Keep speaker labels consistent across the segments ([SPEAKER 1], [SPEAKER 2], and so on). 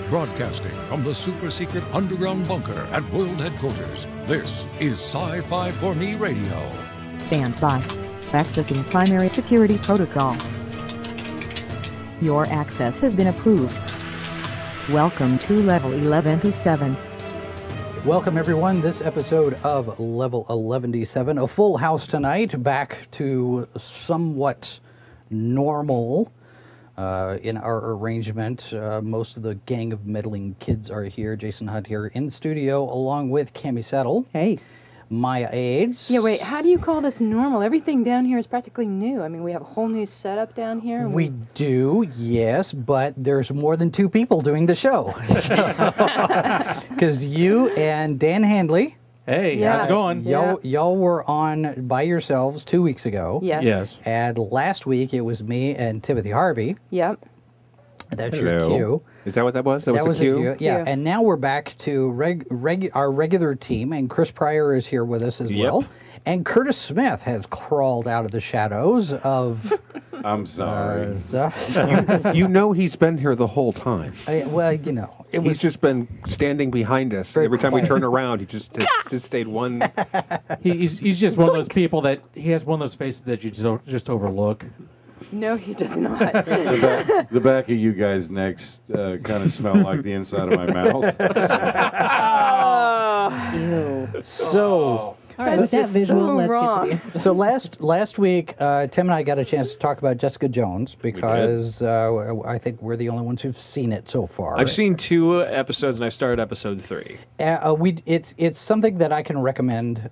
[SPEAKER 1] Broadcasting from the super-secret underground bunker at World Headquarters, this is Sci-Fi for Me Radio.
[SPEAKER 2] Stand by. Accessing primary security protocols. Your access has been approved. Welcome to Level 1127.
[SPEAKER 3] Welcome, everyone. This episode of Level 1127, a full house tonight, back to somewhat normal in our arrangement. Most of the gang of meddling kids are here. Jason Hunt here in the studio, along with Cammie Settle.
[SPEAKER 4] Hey.
[SPEAKER 3] Maya Aids.
[SPEAKER 4] Yeah, wait, how do you call this normal? Everything down here is practically new. I mean, we have a whole new setup down here.
[SPEAKER 3] We do, yes, but there's more than two people doing the show. Because you and Dan Handley.
[SPEAKER 5] Hey, how's it going?
[SPEAKER 3] Y'all were on by yourselves 2 weeks ago.
[SPEAKER 4] Yes.
[SPEAKER 3] And last week it was me and Timothy Harvey.
[SPEAKER 4] Yep.
[SPEAKER 3] That's your cue.
[SPEAKER 6] Is that what that was? That was the cue?
[SPEAKER 3] Yeah, and now we're back to our regular team, and Chris Pryor is here with us as well. And Curtis Smith has crawled out of the shadows of...
[SPEAKER 5] I'm sorry.
[SPEAKER 6] You know he's been here the whole time.
[SPEAKER 3] Well, you know.
[SPEAKER 6] He's just been standing behind us. Every time we turn around, he just stayed one...
[SPEAKER 5] He's just one of those people that... He has one of those faces that you just overlook.
[SPEAKER 4] No, he does not.
[SPEAKER 7] The back of you guys' necks kind of smell like the inside of my mouth.
[SPEAKER 4] Ew.
[SPEAKER 3] So...
[SPEAKER 4] All right, with that visual, let's
[SPEAKER 3] get to the... So last week, Tim and I got a chance to talk about Jessica Jones because I think we're the only ones who've seen it so far.
[SPEAKER 8] I've seen 2 episodes, and I've started episode 3.
[SPEAKER 3] It's something that I can recommend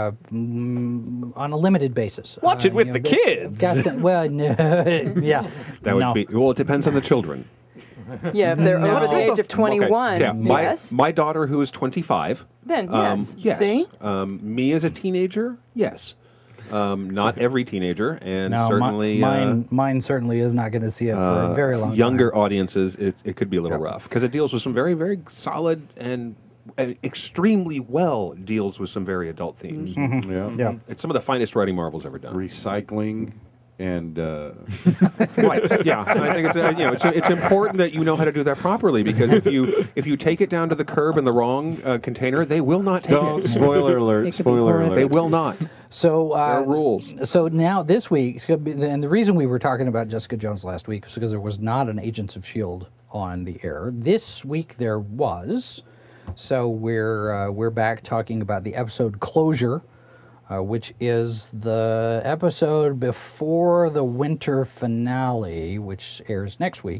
[SPEAKER 3] on a limited basis.
[SPEAKER 8] Watch it with the kids.
[SPEAKER 3] Well, no, yeah.
[SPEAKER 6] That would be... Well, it depends on the children.
[SPEAKER 4] Yeah, if they're over the age of 21,
[SPEAKER 6] okay. Yeah,
[SPEAKER 4] yes.
[SPEAKER 6] My daughter, who is 25...
[SPEAKER 4] Then, yes. See?
[SPEAKER 6] Me as a teenager, yes. Not every teenager, and
[SPEAKER 3] no,
[SPEAKER 6] certainly...
[SPEAKER 3] mine certainly is not going to see it for a very long time.
[SPEAKER 6] Younger audiences, it could be a little rough, because it deals with some very, very solid and extremely well deals with some very adult themes.
[SPEAKER 3] Mm-hmm. Yeah.
[SPEAKER 6] It's some of the finest writing Marvel's ever done.
[SPEAKER 7] Recycling and...
[SPEAKER 6] Right, yeah. I think it's important that you know how to do that properly, because if you take it down to the curb in the wrong container, they will not take it.
[SPEAKER 7] Spoiler alert, spoiler alert.
[SPEAKER 6] They will not.
[SPEAKER 3] So
[SPEAKER 6] there are rules.
[SPEAKER 3] So now this week, and the reason we were talking about Jessica Jones last week was because there was not an Agents of S.H.I.E.L.D. on the air. This week there was. So we're back talking about the episode Closure, which is the episode before the winter finale, which airs next week.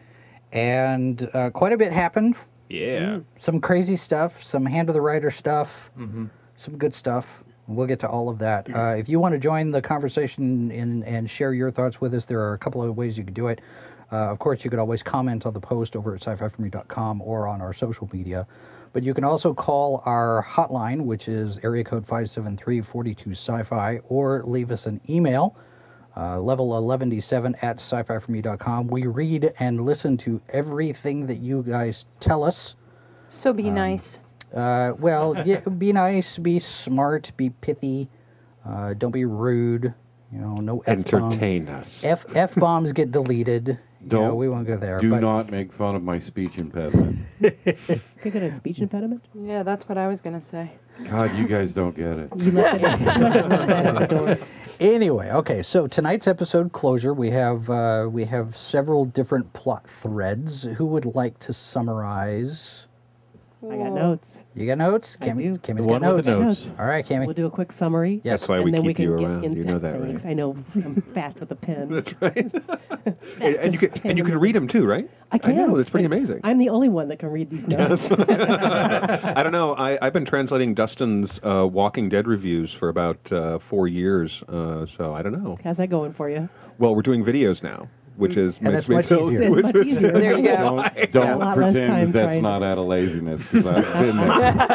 [SPEAKER 3] And quite a bit happened.
[SPEAKER 8] Yeah.
[SPEAKER 3] Some crazy stuff, some Hand of the Writer stuff, some good stuff. We'll get to all of that. If you want to join the conversation and share your thoughts with us, there are a couple of ways you can do it. Of course, you could always comment on the post over at sci-fi4me.com or on our social media. But you can also call our hotline, which is area code 573-42-SCI-FI, or leave us an email, level11d7 at sci-fi4me.com. We read and listen to everything that you guys tell us.
[SPEAKER 4] So be nice.
[SPEAKER 3] Be nice, be smart, be pithy, don't be rude, no F-bomb.
[SPEAKER 6] Entertain us.
[SPEAKER 3] F-bombs get deleted. We won't go there.
[SPEAKER 7] Do not make fun of my speech impediment.
[SPEAKER 9] You got a speech impediment?
[SPEAKER 4] Yeah, that's what I was going to say.
[SPEAKER 7] God, you guys don't get it.
[SPEAKER 9] You left it at the door.
[SPEAKER 3] Anyway, okay, so tonight's episode, Closure, we have several different plot threads. Who would like to summarize?
[SPEAKER 9] I got notes.
[SPEAKER 3] You got notes?
[SPEAKER 9] I do.
[SPEAKER 3] Cammie's got notes.
[SPEAKER 7] With the notes.
[SPEAKER 3] All right, Cammie.
[SPEAKER 9] We'll do a quick summary.
[SPEAKER 3] Yes.
[SPEAKER 6] That's why
[SPEAKER 9] and
[SPEAKER 6] we
[SPEAKER 9] then
[SPEAKER 6] keep
[SPEAKER 9] we can
[SPEAKER 6] you
[SPEAKER 9] get
[SPEAKER 6] around.
[SPEAKER 9] into
[SPEAKER 6] You know that,
[SPEAKER 9] things.
[SPEAKER 6] right?
[SPEAKER 9] I know. I'm fast with the pen.
[SPEAKER 6] That's right. and you can read them too, right?
[SPEAKER 9] I can.
[SPEAKER 6] I know, it's pretty amazing.
[SPEAKER 9] I'm the only one that can read these notes.
[SPEAKER 6] I don't know. I've been translating Dustin's Walking Dead reviews for about 4 years, so I don't know.
[SPEAKER 9] How's that going for you?
[SPEAKER 6] Well, we're doing videos now, which is
[SPEAKER 3] that's much easier.
[SPEAKER 9] It's much easier.
[SPEAKER 4] There you go.
[SPEAKER 7] Don't pretend that's not out of laziness, because I've been there.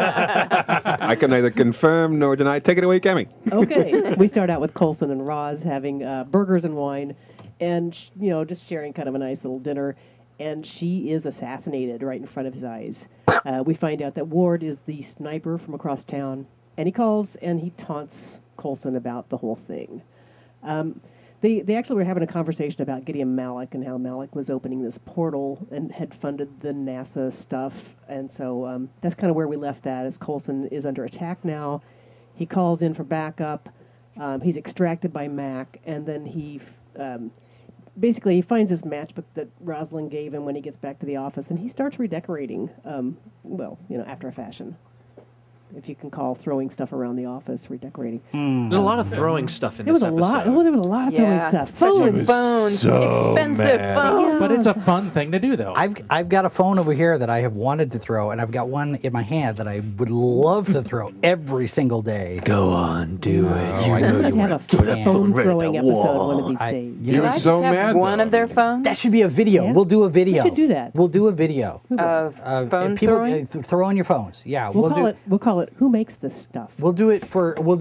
[SPEAKER 6] I can neither confirm nor deny. Take it away, Cammie.
[SPEAKER 9] Okay. We start out with Coulson and Roz having burgers and wine, and just sharing kind of a nice little dinner. And she is assassinated right in front of his eyes. We find out that Ward is the sniper from across town, and he calls and he taunts Coulson about the whole thing. They actually were having a conversation about Gideon Malik and how Malik was opening this portal and had funded the NASA stuff. And so that's kind of where we left that, as Coulson is under attack now. He calls in for backup. He's extracted by Mac, and then he basically he finds his matchbook that Rosalind gave him when he gets back to the office, and he starts redecorating, after a fashion. If you can call throwing stuff around the office redecorating.
[SPEAKER 8] There's a lot of throwing stuff in
[SPEAKER 9] There
[SPEAKER 8] this
[SPEAKER 9] was a lot.
[SPEAKER 8] episode.
[SPEAKER 9] Oh, there was a lot of throwing stuff.
[SPEAKER 4] Especially phones,
[SPEAKER 7] so
[SPEAKER 4] expensive
[SPEAKER 7] mad.
[SPEAKER 4] phones.
[SPEAKER 5] But it's a fun thing to do, though.
[SPEAKER 3] I've got a phone over here that I have wanted to throw, and I've got one in my hand that I would love to throw every single day.
[SPEAKER 8] Go on, do it.
[SPEAKER 3] I know
[SPEAKER 9] We
[SPEAKER 3] you
[SPEAKER 9] have a phone throwing episode one of these
[SPEAKER 3] I-
[SPEAKER 9] days.
[SPEAKER 3] you
[SPEAKER 7] You're
[SPEAKER 3] know,
[SPEAKER 4] Should I
[SPEAKER 7] so
[SPEAKER 4] just have
[SPEAKER 7] mad,
[SPEAKER 4] one
[SPEAKER 7] though.
[SPEAKER 4] of their phones?
[SPEAKER 3] That should be a video.
[SPEAKER 9] Yeah.
[SPEAKER 3] We'll do a video.
[SPEAKER 9] We should do that.
[SPEAKER 3] We'll do a video.
[SPEAKER 4] Of phone
[SPEAKER 3] people
[SPEAKER 4] throwing?
[SPEAKER 3] throwing your phones. Yeah,
[SPEAKER 9] We'll call it Who Makes This Stuff?
[SPEAKER 3] We'll do it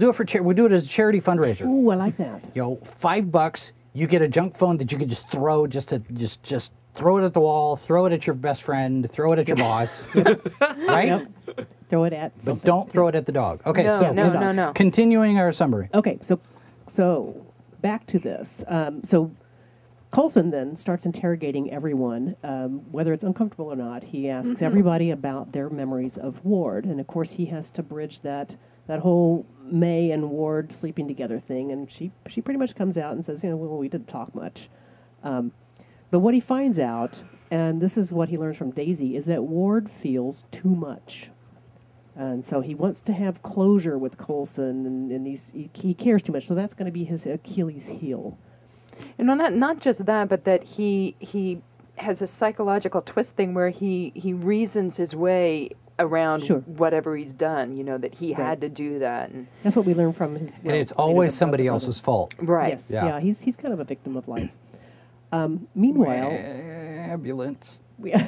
[SPEAKER 3] as a charity fundraiser.
[SPEAKER 9] Ooh, I like that.
[SPEAKER 3] You know, $5, you get a junk phone that you can just throw, just throw it at the wall, throw it at your best friend, throw it at your boss, right?
[SPEAKER 9] Yep. Throw it at
[SPEAKER 3] But
[SPEAKER 9] something.
[SPEAKER 3] don't throw it at the dog. Okay,
[SPEAKER 4] No,
[SPEAKER 3] so
[SPEAKER 4] no.
[SPEAKER 3] continuing our summary.
[SPEAKER 9] Okay, so back to this. So Coulson then starts interrogating everyone, whether it's uncomfortable or not. He asks everybody about their memories of Ward, and of course he has to bridge that whole May and Ward sleeping together thing. And she pretty much comes out and says, well, we didn't talk much. But what he finds out, and this is what he learns from Daisy, is that Ward feels too much. And so he wants to have closure with Coulson, and he cares too much. So that's going to be his Achilles heel.
[SPEAKER 4] And not just that, but that he has a psychological twist thing where he reasons his way around
[SPEAKER 9] Sure.
[SPEAKER 4] whatever he's done. That he
[SPEAKER 9] Right.
[SPEAKER 4] had to do that. And
[SPEAKER 9] That's what we learn from his.
[SPEAKER 3] And it's always somebody else's fault.
[SPEAKER 4] right.
[SPEAKER 9] Yes,
[SPEAKER 3] Yeah.
[SPEAKER 9] yeah. He's kind of a victim of life. Meanwhile,
[SPEAKER 3] Ambulance.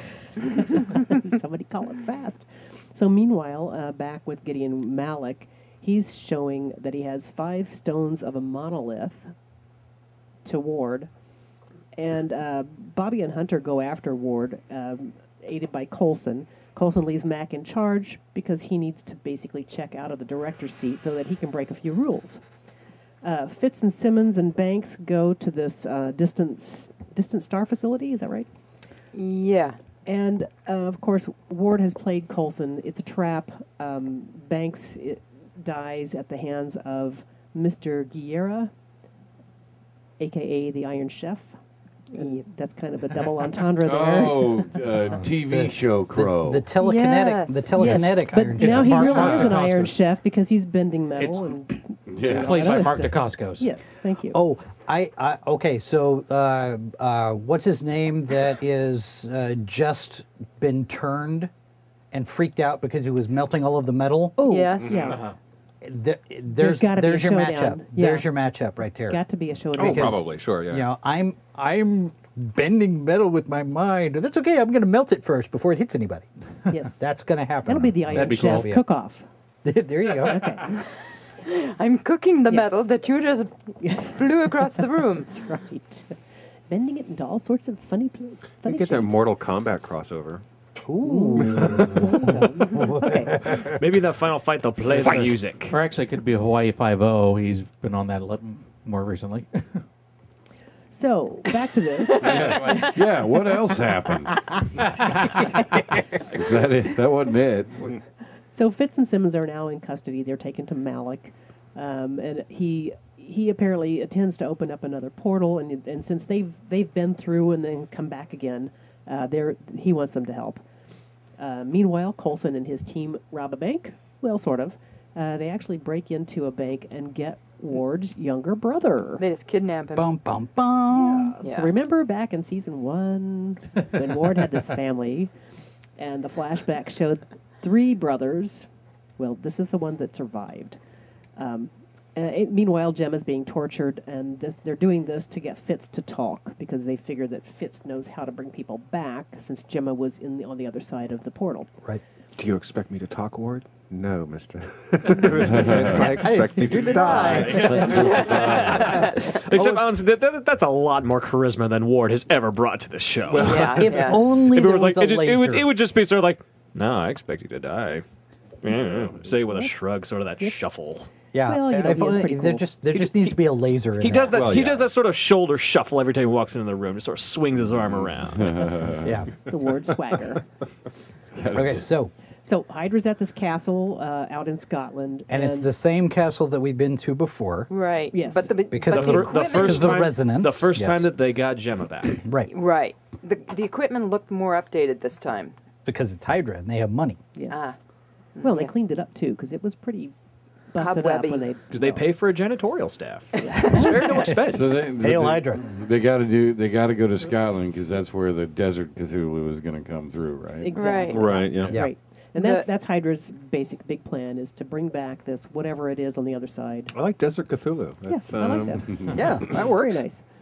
[SPEAKER 9] somebody call it fast. So meanwhile, back with Gideon Malik, he's showing that he has 5 stones of a monolith to Ward, and Bobby and Hunter go after Ward, aided by Coulson. Coulson leaves Mac in charge because he needs to basically check out of the director's seat so that he can break a few rules. Fitz and Simmons and Banks go to this distant star facility. Is that right?
[SPEAKER 4] Yeah.
[SPEAKER 9] And of course, Ward has played Coulson. It's a trap. Banks dies at the hands of Mr. Guerra, a.k.a. the Iron Chef. That's kind of a double entendre there.
[SPEAKER 7] Oh, TV show crow.
[SPEAKER 3] The telekinetic,
[SPEAKER 4] Yes.
[SPEAKER 3] the telekinetic
[SPEAKER 9] But
[SPEAKER 3] Iron
[SPEAKER 9] now
[SPEAKER 3] Chef.
[SPEAKER 9] he
[SPEAKER 5] Mark
[SPEAKER 9] really is an
[SPEAKER 5] Dacascos.
[SPEAKER 9] Iron Chef because he's bending metal and
[SPEAKER 7] yeah.
[SPEAKER 5] Played by
[SPEAKER 9] other
[SPEAKER 5] Mark
[SPEAKER 9] stuff.
[SPEAKER 5] Dacascos.
[SPEAKER 9] Yes, thank you.
[SPEAKER 3] Oh, okay. So, what's his name that is just been turned and freaked out because he was melting all of the metal?
[SPEAKER 9] Oh,
[SPEAKER 4] Yes.
[SPEAKER 9] yeah.
[SPEAKER 5] Uh-huh.
[SPEAKER 3] There's
[SPEAKER 9] gotta be a
[SPEAKER 3] your
[SPEAKER 9] showdown.
[SPEAKER 3] matchup.
[SPEAKER 9] Yeah.
[SPEAKER 3] There's your matchup right there.
[SPEAKER 9] Got to be a showdown.
[SPEAKER 6] Oh,
[SPEAKER 3] Because,
[SPEAKER 6] probably, sure, yeah.
[SPEAKER 3] You know, I'm bending metal with my mind. That's okay. I'm going to melt it first before it hits anybody.
[SPEAKER 9] Yes,
[SPEAKER 3] That's going to happen.
[SPEAKER 9] that'll be the Iron
[SPEAKER 5] be
[SPEAKER 9] Chef
[SPEAKER 3] cool.
[SPEAKER 9] cook-off.
[SPEAKER 3] There you go.
[SPEAKER 9] Okay,
[SPEAKER 4] I'm cooking the
[SPEAKER 9] Yes.
[SPEAKER 4] metal that you just flew across the room.
[SPEAKER 9] that's right. Bending it into all sorts of funny
[SPEAKER 6] You
[SPEAKER 9] funny
[SPEAKER 6] get that
[SPEAKER 9] shapes.
[SPEAKER 6] Mortal Kombat crossover.
[SPEAKER 9] Okay,
[SPEAKER 8] Maybe that final fight they'll play the music.
[SPEAKER 5] Or actually, it could be Hawaii 5-0. He's been on that a little more recently.
[SPEAKER 9] so back to this.
[SPEAKER 7] Yeah, what else happened? Is that it? That wasn't it.
[SPEAKER 9] So Fitz and Simmons are now in custody. They're taken to Malik, and he apparently intends to open up another portal. And since they've been through and then come back again, he wants them to help. Meanwhile, Coulson and his team rob a bank. Well, sort of. They actually break into a bank and get Ward's younger brother.
[SPEAKER 4] They just kidnap him.
[SPEAKER 3] Bum, bum, bum.
[SPEAKER 4] Yeah.
[SPEAKER 9] So remember back in season 1 when Ward had this family, and the flashback showed 3 brothers. Well, this is the one that survived. Meanwhile, Gemma's being tortured, and they're doing this to get Fitz to talk because they figure that Fitz knows how to bring people back since Gemma was on the other side of the portal.
[SPEAKER 3] Right.
[SPEAKER 6] Do you expect me to talk, Ward? No, Mr. Mr. Fitz, I expect you to die.
[SPEAKER 8] Except honestly, that's a lot more charisma than Ward has ever brought to this show.
[SPEAKER 3] If only
[SPEAKER 8] if it
[SPEAKER 3] there
[SPEAKER 8] was
[SPEAKER 3] was
[SPEAKER 8] like,
[SPEAKER 3] a laser.
[SPEAKER 8] it would just be sort of like, no, I expect you to die. Say it with a shrug, sort of that shuffle.
[SPEAKER 3] Yeah,
[SPEAKER 9] Well, you know,
[SPEAKER 3] if
[SPEAKER 9] he is
[SPEAKER 3] only-
[SPEAKER 9] pretty
[SPEAKER 3] there
[SPEAKER 9] cool.
[SPEAKER 3] just needs to be a laser.
[SPEAKER 8] He
[SPEAKER 3] in
[SPEAKER 8] does
[SPEAKER 3] there.
[SPEAKER 8] that.
[SPEAKER 6] Well,
[SPEAKER 8] He
[SPEAKER 6] yeah.
[SPEAKER 8] does that sort of shoulder shuffle every time he walks into the room. Just sort of swings his arm around.
[SPEAKER 3] Yeah.
[SPEAKER 9] It's the word swagger.
[SPEAKER 3] Okay, so
[SPEAKER 9] So Hydra's at this castle out in Scotland,
[SPEAKER 3] and it's the same castle that we've been to before.
[SPEAKER 4] Right.
[SPEAKER 9] Yes.
[SPEAKER 4] But the,
[SPEAKER 3] Because
[SPEAKER 4] but
[SPEAKER 3] the
[SPEAKER 4] the,
[SPEAKER 3] fir-
[SPEAKER 4] equipment,
[SPEAKER 3] Because the
[SPEAKER 8] time,
[SPEAKER 3] resonance,
[SPEAKER 8] the first
[SPEAKER 3] yes.
[SPEAKER 8] time that they got Gemma back.
[SPEAKER 3] Right,
[SPEAKER 4] right. The equipment looked more updated this time.
[SPEAKER 3] because it's Hydra and they have money.
[SPEAKER 9] yes.
[SPEAKER 4] Ah.
[SPEAKER 9] Well, they
[SPEAKER 4] Yeah.
[SPEAKER 9] cleaned it up too because it was pretty busted up
[SPEAKER 4] Cobwebby.
[SPEAKER 9] when they.
[SPEAKER 8] Because they pay for a janitorial staff. It's very no expense.
[SPEAKER 7] So
[SPEAKER 3] Hail Hydra.
[SPEAKER 7] They got to go to Scotland because that's where the Desert Cthulhu is going to come through, right?
[SPEAKER 9] Exactly.
[SPEAKER 6] Right, yeah.
[SPEAKER 3] Yeah.
[SPEAKER 9] Right. And
[SPEAKER 4] The-
[SPEAKER 9] that's Hydra's big plan is to bring back this whatever it is on the other side.
[SPEAKER 6] I like Desert Cthulhu.
[SPEAKER 9] Yeah,
[SPEAKER 6] That's,
[SPEAKER 9] I like that.
[SPEAKER 3] Yeah, that works.
[SPEAKER 9] Very nice.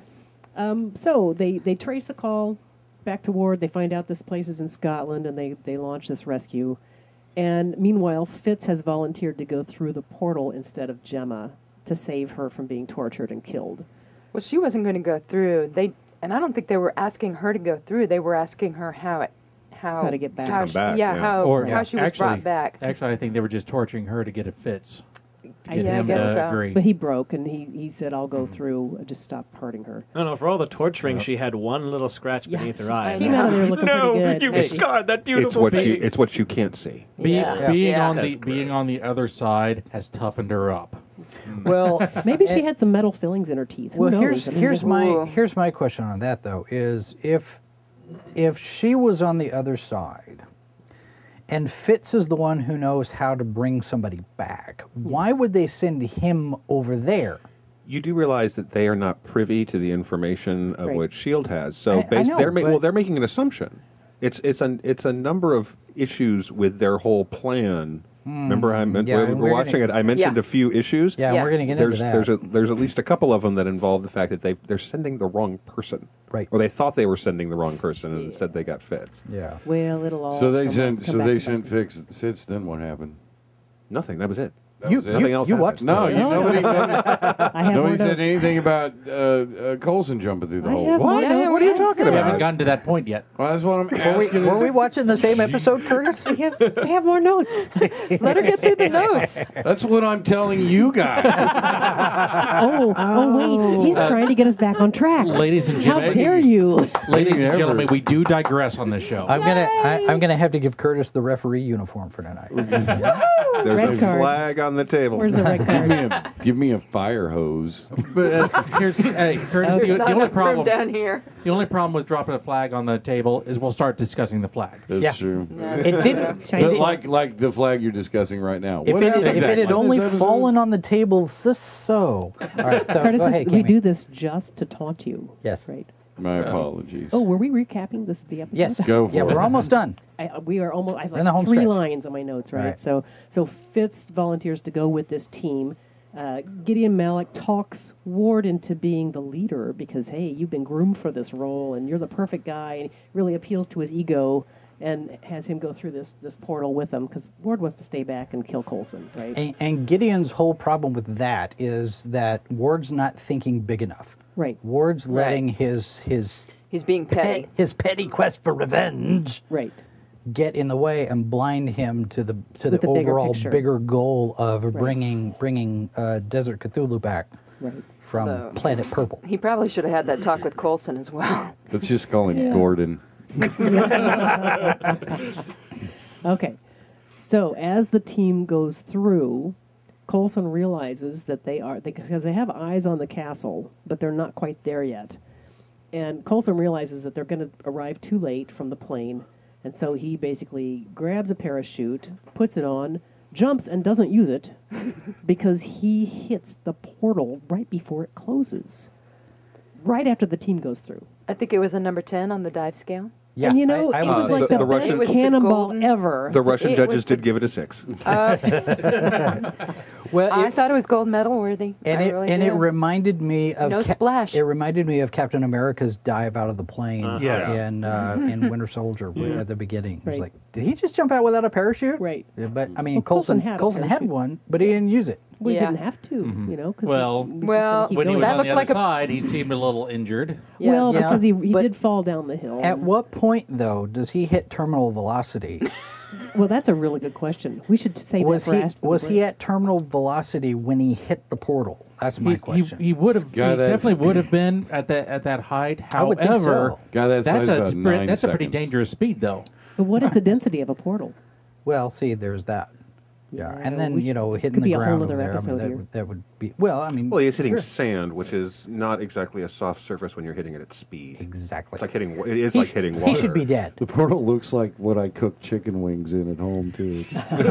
[SPEAKER 9] So they trace the call back to Ward. They find out this place is in Scotland, and they launch this rescue. And meanwhile, Fitz has volunteered to go through the portal instead of Gemma to save her from being tortured and killed.
[SPEAKER 4] Well, she wasn't going to go through. And I don't think they were asking her to go through. They were asking her how
[SPEAKER 9] How to get back.
[SPEAKER 4] How
[SPEAKER 6] Come
[SPEAKER 4] she,
[SPEAKER 6] back,
[SPEAKER 4] yeah,
[SPEAKER 6] yeah.
[SPEAKER 4] how she was
[SPEAKER 5] actually,
[SPEAKER 4] brought back.
[SPEAKER 5] Actually, I think they were just torturing her to get it Fitz.
[SPEAKER 9] I
[SPEAKER 5] Get
[SPEAKER 4] Yeah, I
[SPEAKER 5] him
[SPEAKER 4] guess
[SPEAKER 5] to
[SPEAKER 4] so.
[SPEAKER 5] agree.
[SPEAKER 9] But he broke, and he said, "I'll go through. Just stop hurting her."
[SPEAKER 8] I don't know. For all the torturing, she had one little scratch beneath her eye.
[SPEAKER 4] I
[SPEAKER 9] Came out of there looking
[SPEAKER 8] no,
[SPEAKER 9] pretty good.
[SPEAKER 8] you
[SPEAKER 9] didn't she?
[SPEAKER 8] scarred that
[SPEAKER 6] It's
[SPEAKER 8] beautiful
[SPEAKER 6] what
[SPEAKER 8] face.
[SPEAKER 6] it's what you can't see.
[SPEAKER 4] Yeah.
[SPEAKER 5] Being
[SPEAKER 4] Yeah.
[SPEAKER 5] on
[SPEAKER 8] That's
[SPEAKER 5] being on the other side has toughened her up.
[SPEAKER 3] Well,
[SPEAKER 9] Maybe she had some metal fillings in her teeth. Who
[SPEAKER 3] well,
[SPEAKER 9] knows? I mean,
[SPEAKER 4] Ooh.
[SPEAKER 3] here's my question on that though is if she was on the other side, and Fitz is the one who knows how to bring somebody back, why would they send him over there?
[SPEAKER 6] You do realize that they are not privy to the information of
[SPEAKER 9] Right.
[SPEAKER 6] what Shield has. So
[SPEAKER 3] I know, but-
[SPEAKER 6] they're making an assumption. It's a number of issues with their whole plan. Remember,
[SPEAKER 3] yeah,
[SPEAKER 6] we
[SPEAKER 3] and
[SPEAKER 6] were
[SPEAKER 3] we're
[SPEAKER 6] watching
[SPEAKER 3] gonna-
[SPEAKER 6] it. I mentioned
[SPEAKER 4] Yeah.
[SPEAKER 6] a few issues.
[SPEAKER 3] Yeah,
[SPEAKER 4] Yeah.
[SPEAKER 3] we're going to get
[SPEAKER 6] There's
[SPEAKER 3] into that.
[SPEAKER 6] there's at least a couple of them that involve the fact that they're sending the wrong person,
[SPEAKER 3] Right.
[SPEAKER 6] Or they thought they were sending the wrong person, and instead they got Fitz.
[SPEAKER 3] Yeah.
[SPEAKER 9] Well, it'll all.
[SPEAKER 7] So they
[SPEAKER 9] come
[SPEAKER 7] sent.
[SPEAKER 9] back
[SPEAKER 7] So
[SPEAKER 9] to
[SPEAKER 7] they
[SPEAKER 9] back.
[SPEAKER 7] sent Fitz. Then what happened?
[SPEAKER 6] Nothing. That was it.
[SPEAKER 7] That
[SPEAKER 3] You-
[SPEAKER 7] was it?
[SPEAKER 6] Nothing else
[SPEAKER 3] you
[SPEAKER 6] happened.
[SPEAKER 3] watched
[SPEAKER 7] No,
[SPEAKER 3] the-
[SPEAKER 7] nobody
[SPEAKER 9] I have more
[SPEAKER 7] said
[SPEAKER 9] notes.
[SPEAKER 7] anything about Colson jumping through the
[SPEAKER 9] I
[SPEAKER 7] hole.
[SPEAKER 9] have more
[SPEAKER 6] What?
[SPEAKER 9] notes.
[SPEAKER 6] What are you talking
[SPEAKER 5] We
[SPEAKER 6] about?
[SPEAKER 5] haven't gotten to that point yet.
[SPEAKER 7] Well, that's what I'm asking.
[SPEAKER 3] Were we watching the same episode, Curtis?
[SPEAKER 9] I have more notes.
[SPEAKER 4] Let her get through the notes.
[SPEAKER 7] That's what I'm telling you guys.
[SPEAKER 9] Oh, wait. He's trying to get us back on track.
[SPEAKER 5] Ladies and
[SPEAKER 9] How
[SPEAKER 5] gentlemen,
[SPEAKER 9] dare you?
[SPEAKER 5] ladies and
[SPEAKER 7] Never.
[SPEAKER 5] gentlemen, we do digress on this show.
[SPEAKER 3] I'm gonna have to give Curtis the referee uniform for tonight.
[SPEAKER 6] There's
[SPEAKER 9] Red
[SPEAKER 6] a
[SPEAKER 9] cards.
[SPEAKER 6] flag on the table.
[SPEAKER 9] Where's the red card?
[SPEAKER 7] Give me a fire hose.
[SPEAKER 5] But here's Curtis.
[SPEAKER 4] There's
[SPEAKER 5] The
[SPEAKER 4] not
[SPEAKER 5] only
[SPEAKER 4] enough room
[SPEAKER 5] problem.
[SPEAKER 4] down here.
[SPEAKER 5] The only problem with dropping a flag on the table is we'll start discussing the flag.
[SPEAKER 7] That's
[SPEAKER 3] Yeah.
[SPEAKER 7] true.
[SPEAKER 3] It didn't.
[SPEAKER 9] Shiny
[SPEAKER 7] But like the flag you're discussing right now.
[SPEAKER 3] If
[SPEAKER 7] What
[SPEAKER 3] it,
[SPEAKER 7] happened?
[SPEAKER 3] if it had only
[SPEAKER 7] This episode?
[SPEAKER 3] fallen on the table, so. All right, so
[SPEAKER 9] Curtis,
[SPEAKER 3] go ahead,
[SPEAKER 9] we
[SPEAKER 3] Kimmy.
[SPEAKER 9] do this just to taunt you.
[SPEAKER 3] Yes.
[SPEAKER 9] Right.
[SPEAKER 7] My apologies.
[SPEAKER 9] Oh, were we recapping the episode?
[SPEAKER 3] Yes.
[SPEAKER 7] Go for
[SPEAKER 3] Yeah,
[SPEAKER 7] it.
[SPEAKER 3] we're almost done.
[SPEAKER 9] We are almost. I have
[SPEAKER 3] in the home
[SPEAKER 9] like 3
[SPEAKER 3] stretch.
[SPEAKER 9] lines on my notes, right?
[SPEAKER 3] Right.
[SPEAKER 9] So Fitz volunteers to go with this team. Gideon Malik talks Ward into being the leader because, hey, you've been groomed for this role and you're the perfect guy, and really appeals to his ego and has him go through this portal with him because Ward wants to stay back and kill Coulson, right?
[SPEAKER 3] And Gideon's whole problem with that is that Ward's not thinking big enough.
[SPEAKER 9] Right.
[SPEAKER 3] Ward's letting his
[SPEAKER 4] He's being petty.
[SPEAKER 3] his petty quest for revenge
[SPEAKER 9] Right.
[SPEAKER 3] get in the way and blind him to the
[SPEAKER 9] the bigger
[SPEAKER 3] overall
[SPEAKER 9] picture.
[SPEAKER 3] bigger goal of bringing Desert Cthulhu back
[SPEAKER 9] Right.
[SPEAKER 3] from
[SPEAKER 4] No.
[SPEAKER 3] Planet Purple.
[SPEAKER 4] He probably should have had that talk with Coulson as well.
[SPEAKER 7] Let's just call him Gordon.
[SPEAKER 9] Okay. So as the team goes through, Coulson realizes that because they have eyes on the castle, but they're not quite there yet. And Coulson realizes that they're going to arrive too late from the plane, and so he basically grabs a parachute, puts it on, jumps, and doesn't use it because he hits the portal right before it closes, right after the team goes through.
[SPEAKER 4] I think it was a number 10 on the dive scale.
[SPEAKER 3] Yeah,
[SPEAKER 9] And you know,
[SPEAKER 3] I
[SPEAKER 9] it
[SPEAKER 3] would
[SPEAKER 9] was
[SPEAKER 3] say
[SPEAKER 9] like
[SPEAKER 6] the-
[SPEAKER 9] the,
[SPEAKER 6] the
[SPEAKER 9] best
[SPEAKER 6] Russian-
[SPEAKER 4] It was the
[SPEAKER 9] cannonball
[SPEAKER 4] golden-
[SPEAKER 9] ever.
[SPEAKER 6] The Russian
[SPEAKER 4] It
[SPEAKER 6] judges
[SPEAKER 4] was
[SPEAKER 6] did
[SPEAKER 4] the-
[SPEAKER 6] give it a 6.
[SPEAKER 3] Well,
[SPEAKER 4] I thought it was gold medal worthy.
[SPEAKER 3] And
[SPEAKER 4] I
[SPEAKER 3] it
[SPEAKER 4] really
[SPEAKER 3] and it
[SPEAKER 4] did.
[SPEAKER 3] reminded me of
[SPEAKER 4] No splash.
[SPEAKER 3] It reminded me of Captain America's dive out of the plane
[SPEAKER 5] Yes.
[SPEAKER 3] in Winter Soldier at the beginning. It was
[SPEAKER 9] Right.
[SPEAKER 3] like, did he just jump out without a parachute?
[SPEAKER 9] Right.
[SPEAKER 3] Yeah, but I mean,
[SPEAKER 9] Well, Coulson
[SPEAKER 3] Coulson
[SPEAKER 9] had a
[SPEAKER 3] had
[SPEAKER 9] parachute.
[SPEAKER 3] one, but he didn't use it.
[SPEAKER 9] We
[SPEAKER 4] Yeah.
[SPEAKER 9] didn't have to, you know. 'Cause
[SPEAKER 5] Well,
[SPEAKER 9] he was just
[SPEAKER 4] Well,
[SPEAKER 9] gonna keep
[SPEAKER 5] when he
[SPEAKER 9] going.
[SPEAKER 5] was
[SPEAKER 4] That
[SPEAKER 5] on the
[SPEAKER 4] looked
[SPEAKER 5] other
[SPEAKER 4] like a-
[SPEAKER 5] side, he seemed a little injured.
[SPEAKER 4] Yeah.
[SPEAKER 9] Well,
[SPEAKER 3] Yeah.
[SPEAKER 9] because he
[SPEAKER 3] But-
[SPEAKER 9] did fall down the hill.
[SPEAKER 3] At what point, though, does he hit terminal velocity?
[SPEAKER 9] Well, that's a really good question. We should save
[SPEAKER 3] was
[SPEAKER 9] that for
[SPEAKER 3] he
[SPEAKER 9] after the
[SPEAKER 3] was
[SPEAKER 9] break.
[SPEAKER 3] he at terminal velocity when he hit the portal? That's my question.
[SPEAKER 5] He would have. He
[SPEAKER 7] Guy that's-
[SPEAKER 5] definitely would have been at that height.
[SPEAKER 3] I would think
[SPEAKER 5] However,
[SPEAKER 3] so.
[SPEAKER 7] Guy that
[SPEAKER 5] that's
[SPEAKER 7] size about 9
[SPEAKER 5] that's a pretty
[SPEAKER 7] seconds.
[SPEAKER 5] dangerous speed, though.
[SPEAKER 9] But what is the density of a portal?
[SPEAKER 3] Well, see, there's that. Yeah,
[SPEAKER 9] Yeah,
[SPEAKER 3] and then
[SPEAKER 9] we-
[SPEAKER 3] you know,
[SPEAKER 9] this
[SPEAKER 3] hitting
[SPEAKER 9] could
[SPEAKER 3] the
[SPEAKER 9] be a whole
[SPEAKER 3] ground
[SPEAKER 9] other
[SPEAKER 3] over there. I
[SPEAKER 9] episode
[SPEAKER 3] mean,
[SPEAKER 9] here.
[SPEAKER 3] that would be well. I mean,
[SPEAKER 6] Well, he's hitting
[SPEAKER 3] sure.
[SPEAKER 6] sand, which is not exactly a soft surface when you're hitting it at speed.
[SPEAKER 3] Exactly.
[SPEAKER 6] It's like hitting. It is
[SPEAKER 3] He
[SPEAKER 6] like
[SPEAKER 3] sh-
[SPEAKER 6] hitting
[SPEAKER 3] He
[SPEAKER 6] water.
[SPEAKER 3] should be dead.
[SPEAKER 7] The portal looks like what I cook chicken wings in at home too. It's just-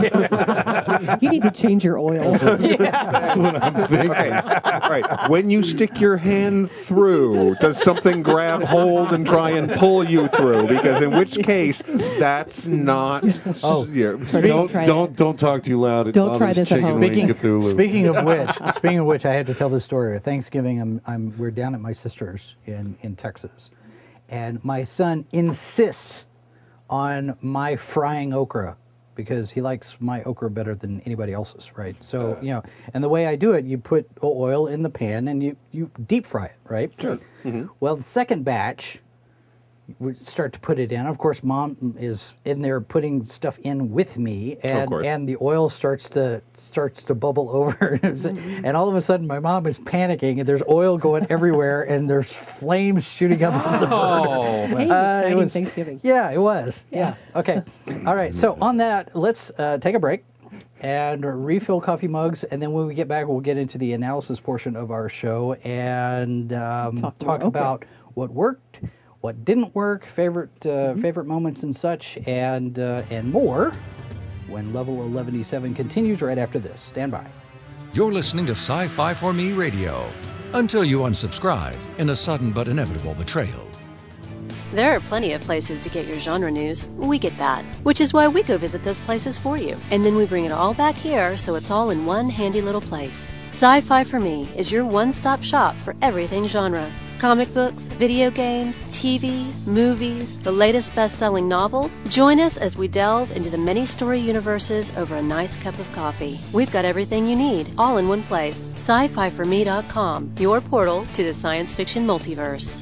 [SPEAKER 9] You need to change your oil.
[SPEAKER 7] That's what I'm thinking.
[SPEAKER 6] Right. When you stick your hand through, does something grab hold and try and pull you through? Because in which case, that's not.
[SPEAKER 3] Oh.
[SPEAKER 6] Yeah.
[SPEAKER 7] Don't talk too loud. It
[SPEAKER 9] Don't try
[SPEAKER 7] bothers
[SPEAKER 9] this at
[SPEAKER 7] chicken
[SPEAKER 9] home.
[SPEAKER 7] wing Cthulhu.
[SPEAKER 3] Speaking of which, I had to tell this story. Thanksgiving, we're down at my sister's in Texas, and my son insists on my frying okra because he likes my okra better than anybody else's, right? So you know, and the way I do it, you put oil in the pan and you deep fry it, right? Sure. Well, the second batch, we start to put it in. Of course, Mom is in there putting stuff in with me, and the oil starts to bubble over, and all of a sudden, my mom is panicking, and there's oil going everywhere, and there's flames shooting up from the burner.
[SPEAKER 9] Hey, exciting Thanksgiving.
[SPEAKER 3] Yeah, it was. Yeah. Okay. All right. So on that, let's take a break and refill coffee mugs, and then when we get back, we'll get into the analysis portion of our show and talk about what worked, what didn't work, favorite moments and such, and more when Level 11E7 continues right after this. Stand by.
[SPEAKER 1] You're listening to Sci-Fi for Me Radio. Until you unsubscribe in a sudden but inevitable betrayal.
[SPEAKER 10] There are plenty of places to get your genre news. We get that. Which is why we go visit those places for you. And then we bring it all back here so it's all in one handy little place. Sci-Fi for Me is your one-stop shop for everything genre. Comic books, video games, TV, movies, the latest best-selling novels. Join us as we delve into the many story universes over a nice cup of coffee. We've got everything you need, all in one place. Sci-Fi4Me.com, your portal to the science fiction multiverse.